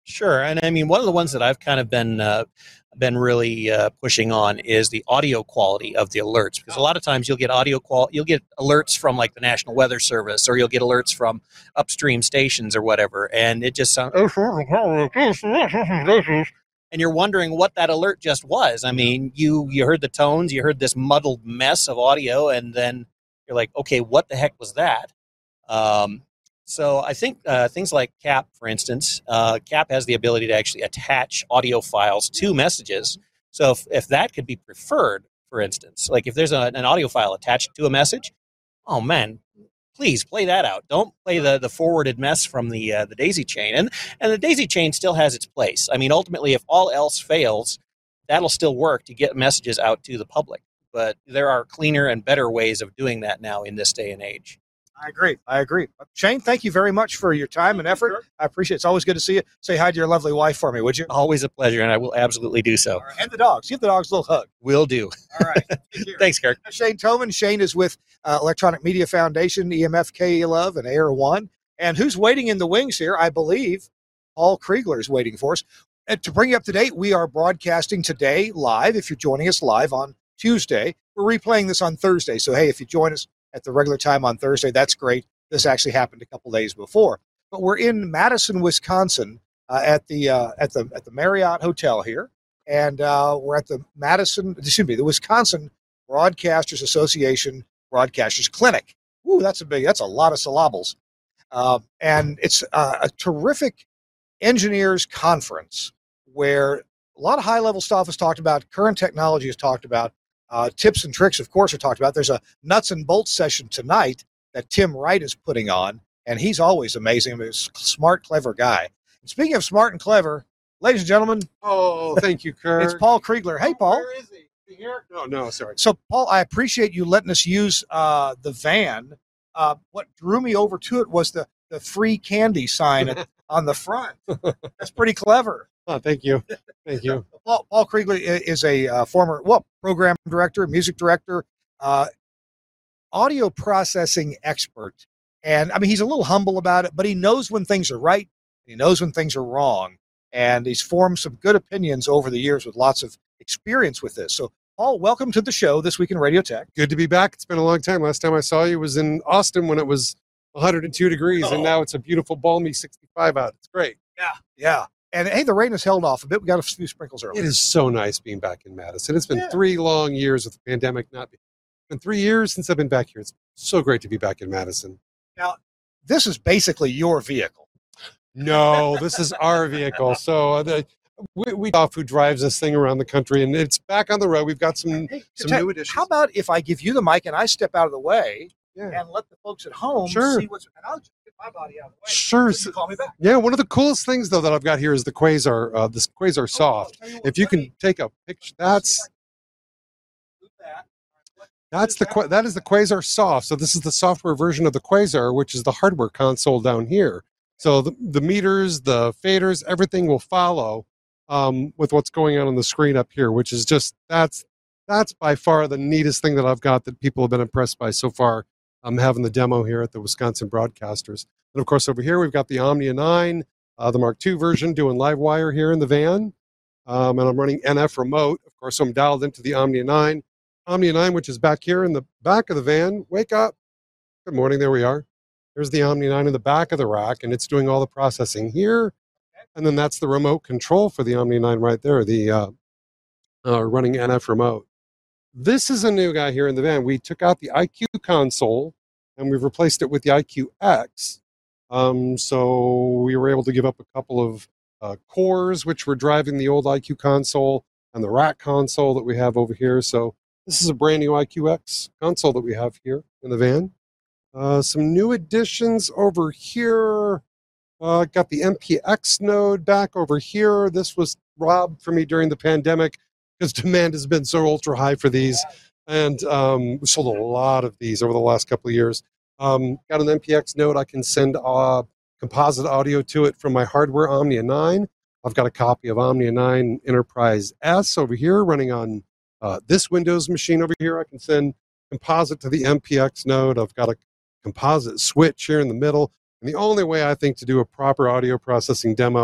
Sure, and I mean one of the ones that I've kind of been uh, been really uh, pushing on is the audio quality of the alerts, because a lot of times you'll get audio qual you'll get alerts from like the National Weather Service, or you'll get alerts from upstream stations or whatever, and it just sounds and you're wondering what that alert just was. I mean, you you heard the tones, you heard this muddled mess of audio, and then you're like, okay, what the heck was that? Um, So I think uh, things like C A P, for instance, uh, C A P has the ability to actually attach audio files to messages. So if, if that could be preferred, for instance, like if there's a, an audio file attached to a message, oh man, please play that out. Don't play the, the forwarded mess from the uh, the daisy chain. And and the daisy chain still has its place. I mean, ultimately, if all else fails, that'll still work to get messages out to the public. But there are cleaner and better ways of doing that now in this day and age. I agree. I agree. Shane, thank you very much for your time and effort. I appreciate it. It's always good to see you. Say hi to your lovely wife for me, would you? Always a pleasure, and I will absolutely do so. Right. And the dogs. Give the dogs a little hug. Will do. All right. Thanks, Kirk. Shane Toman. Shane is with uh, Electronic Media Foundation, E M F K Love, and Air One. And who's waiting in the wings here? I believe Paul Kriegler is waiting for us. And to bring you up to date, we are broadcasting today live. If you're joining us live on Tuesday, we're replaying this on Thursday. So, hey, if you join us at the regular time on Thursday, that's great. This actually happened a couple days before, but we're in Madison, Wisconsin, uh, at the uh, at the at the Marriott Hotel here, and uh, we're at the Madison, excuse me, the Wisconsin Broadcasters Association Broadcasters Clinic. Ooh, that's a big, that's a lot of syllables, uh, and it's uh, a terrific engineers conference where a lot of high level stuff is talked about, current technology is talked about, uh, tips and tricks, of course, are talked about. There's a nuts and bolts session tonight that Tim Wright is putting on, and he's always amazing. He's a smart, clever guy. And speaking of smart and clever, ladies and gentlemen. Oh, thank you, Kirk. It's Paul Kriegler. Hey, Paul. Where is he? Is he here? No, no, sorry. So, Paul, I appreciate you letting us use uh, the van. Uh, what drew me over to it was the, the free candy sign at, on the front. That's pretty clever. Oh, thank you. Thank you. Paul, Paul Kriegler is a uh, former well, program director, music director, uh, audio processing expert. And I mean, he's a little humble about it, but he knows when things are right. He knows when things are wrong. And he's formed some good opinions over the years with lots of experience with this. So, Paul, welcome to the show This Week in Radio Tech. Good to be back. It's been a long time. Last time I saw you was in Austin when it was one hundred two degrees, oh. and now it's a beautiful, balmy sixty-five out. It's great. Yeah, yeah. And hey, the rain has held off a bit. We got a few sprinkles earlier. It is so nice being back in Madison. It's been yeah. three long years with the pandemic not being. It's been three years since I've been back here. It's so great to be back in Madison. Now, this is basically your vehicle. No, this is our vehicle. So uh, the, we, we off who drives this thing around the country, and it's back on the road. We've got some hey, some tell, new additions. How about if I give you the mic and I step out of the way yeah. and let the folks at home sure. see what's. And I'll just get my body out of the way. Sure. So you call me back. Yeah, one of the coolest things though that I've got here is the Quasar. Uh, this Quasar Soft. Oh, you if you can take a picture, that's. That's the that is the Quasar Soft. So this is the software version of the Quasar, which is the hardware console down here. So the, the meters, the faders, everything will follow um, with what's going on on the screen up here, which is just that's that's by far the neatest thing that I've got that people have been impressed by so far. I'm having the demo here at the Wisconsin Broadcasters, and of course over here we've got the Omnia nine, uh, the Mark two version, doing live wire here in the van, um, and I'm running N F remote. Of course, I'm dialed into the Omnia nine. Omnia nine, which is back here in the back of the van. Wake up. Good morning. There we are. There's the Omnia nine in the back of the rack, and it's doing all the processing here. And then that's the remote control for the Omnia nine right there, the uh, uh, running N F remote. This is a new guy here in the van. We took out the I Q console, and we've replaced it with the I Q X. Um, so we were able to give up a couple of uh, cores, which were driving the old I Q console, and the rack console that we have over here. So this is a brand new I Q X console that we have here in the van. Uh, some new additions over here. Uh, got the M P X node back over here. This was robbed for me during the pandemic because demand has been so ultra high for these. And um, we sold a lot of these over the last couple of years. Um, got an M P X node. I can send uh, composite audio to it from my hardware Omnia nine. I've got a copy of Omnia nine Enterprise S over here running on Uh, this Windows machine over here. I can send composite to the M P X node. I've got a composite switch here in the middle. And the only way I think to do a proper audio processing demo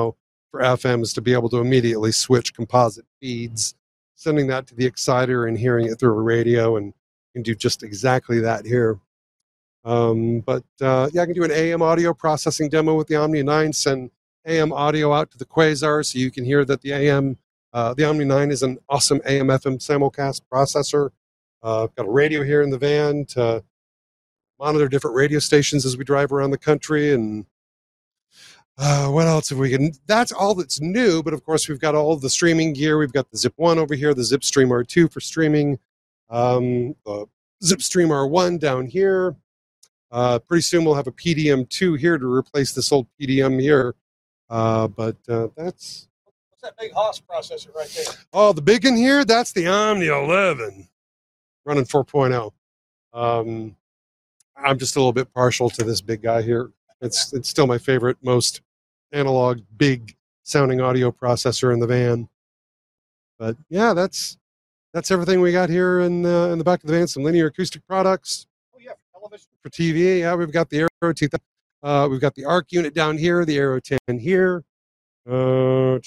for F M is to be able to immediately switch composite feeds, sending that to the exciter and hearing it through a radio, and you can do just exactly that here. Um, but uh, yeah, I can do an A M audio processing demo with the Omnia nine, send A M audio out to the Quasar so you can hear that the A M, uh, the Omnia nine is an awesome A M F M simulcast processor. Uh, I've got a radio here in the van to monitor different radio stations as we drive around the country. And uh, what else have we got? That's all that's new, but of course we've got all of the streaming gear. We've got the Zip one over here, the Zipstream R two for streaming, um, the Zipstream R one down here. Uh, pretty soon we'll have a P D M two here to replace this old P D M here. Uh, but uh, that's... What's that big Haas processor right there? Oh, the big in here? That's the Omnia eleven running four point oh. Um, I'm just a little bit partial to this big guy here. It's it's still my favorite, most analog, big sounding audio processor in the van. But yeah, that's that's everything we got here in uh, in the back of the van. Some linear acoustic products. Oh yeah, for television. For T V, yeah, we've got the Aero two thousand. Uh, we've got the ARC unit down here, the Aero ten here. Uh,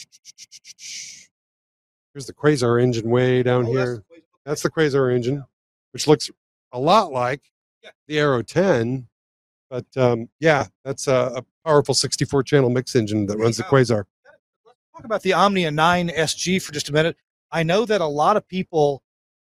here's the Quasar engine way down Oh, here. that's That's the Quasar engine, which looks a lot like Yeah. the Aero ten. But um, yeah, that's a, a powerful sixty-four channel mix engine that runs the Quasar. Let's talk about the Omnia nine S G for just a minute. I know that a lot of people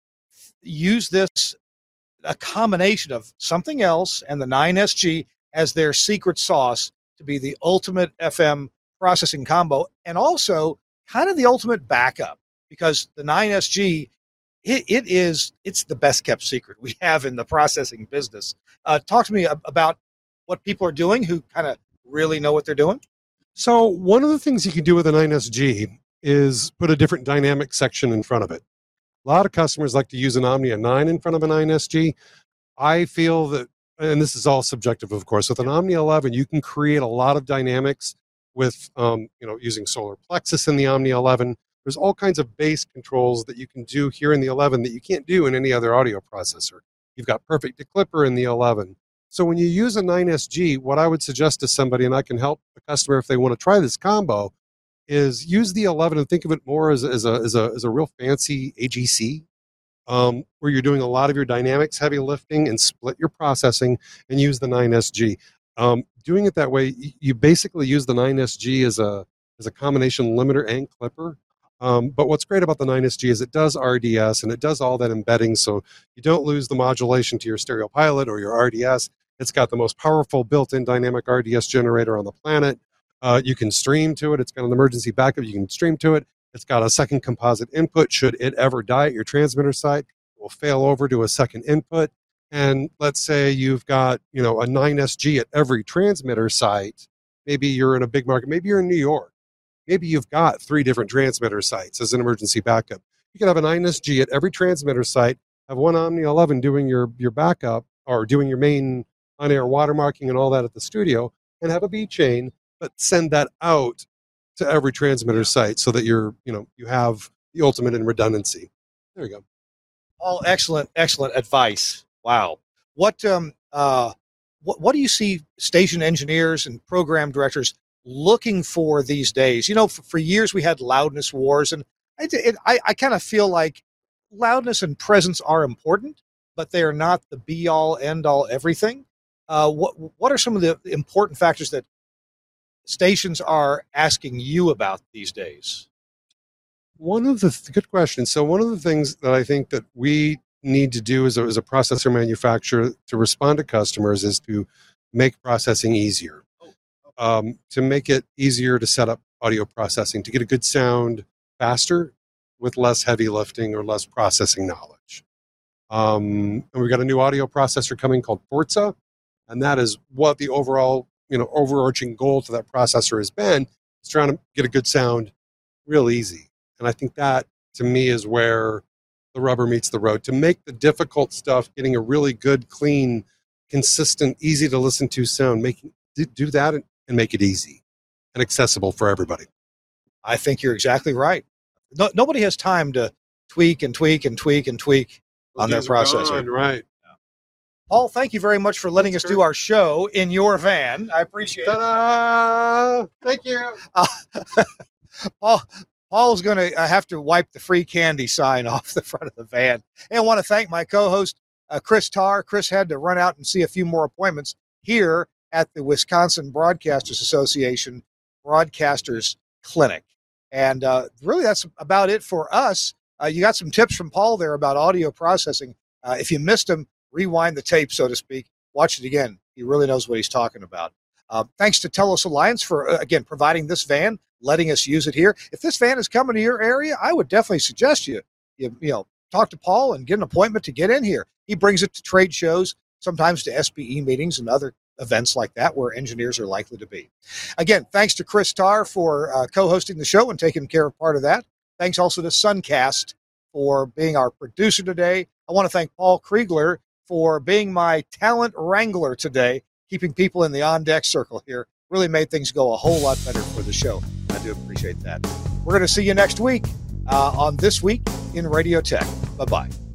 use this, a combination of something else and the nine S G as their secret sauce to be the ultimate F M processing combo, and also kind of the ultimate backup, because the nine S G, it, it is, it's the best kept secret we have in the processing business. Uh, talk to me ab- about what people are doing who kind of really know what they're doing. So one of the things you can do with a nine S G is put a different dynamic section in front of it. A lot of customers like to use an Omnia nine in front of a nine S G. I feel that, and this is all subjective, of course, with an Omnia eleven, you can create a lot of dynamics with, um, you know, using solar plexus in the Omnia eleven. There's all kinds of bass controls that you can do here in the eleven that you can't do in any other audio processor. You've got perfect declipper in the eleven. So when you use a nine S G, what I would suggest to somebody, and I can help the customer if they want to try this combo, is use the eleven and think of it more as, as, a, as, a, as a real fancy A G C, um, where you're doing a lot of your dynamics, heavy lifting, and split your processing, and use the nine S G. Um, doing it that way, you basically use the nine S G as a, as a combination limiter and clipper. Um, but what's great about the nine S G is it does R D S, and it does all that embedding, so you don't lose the modulation to your stereo pilot or your R D S. It's got the most powerful built-in dynamic R D S generator on the planet. Uh, you can stream to it. It's got an emergency backup. You can stream to it. It's got a second composite input. Should it ever die at your transmitter site, it will fail over to a second input. And let's say you've got, you know, a nine S G at every transmitter site. Maybe you're in a big market. Maybe you're in New York. Maybe you've got three different transmitter sites as an emergency backup. You could have a nine S G at every transmitter site, have one Omnia eleven doing your, your backup or doing your main on-air watermarking and all that at the studio, and have a B chain, but send that out to every transmitter site so that you're, you know, you have the ultimate in redundancy. There you go. All excellent, excellent advice. Wow. What um uh what what do you see station engineers and program directors looking for these days? You know, for, for years we had loudness wars, and I it, I, I kind of feel like loudness and presence are important, but they are not the be all end all everything. Uh, what what are some of the important factors that stations are asking you about these days? One of the th- good questions. So one of the things that I think that we need to do as a, as a processor manufacturer to respond to customers is to make processing easier, um, to make it easier to set up audio processing, to get a good sound faster with less heavy lifting or less processing knowledge. Um, and we've got a new audio processor coming called Forza, and that is what the overall, you know, overarching goal to that processor has been, is trying to get a good sound real easy. And I think that, to me, is where the rubber meets the road. To make the difficult stuff, getting a really good, clean, consistent, easy to listen to sound, making do that and, and make it easy and accessible for everybody. I think you're exactly right. No, nobody has time to tweak and tweak and tweak and tweak on their These are processor. gone, right. Paul, thank you very much for letting That's us great. do our show in your van. I appreciate Ta-da! it. Thank you. Uh, Paul, Paul's going to uh, have to wipe the free candy sign off the front of the van. And I want to thank my co-host, uh, Chris Tarr. Chris had to run out and see a few more appointments here at the Wisconsin Broadcasters Association Broadcasters Clinic. And uh, really, that's about it for us. Uh, you got some tips from Paul there about audio processing. Uh, if you missed him, rewind the tape, so to speak. Watch it again. He really knows what he's talking about. Uh, thanks to Telos Alliance for, uh, again, providing this van, letting us use it here. If this van is coming to your area, I would definitely suggest you, you, you know, talk to Paul and get an appointment to get in here. He brings it to trade shows, sometimes to S B E meetings and other events like that where engineers are likely to be. Again, thanks to Chris Tarr for uh, co-hosting the show and taking care of part of that. Thanks also to Suncast for being our producer today. I want to thank Paul Kriegler for being my talent wrangler today, keeping people in the on-deck circle here. Really made things go a whole lot better for the show. I do appreciate that. We're going to see you next week uh, on This Week in Radio Tech. Bye-bye.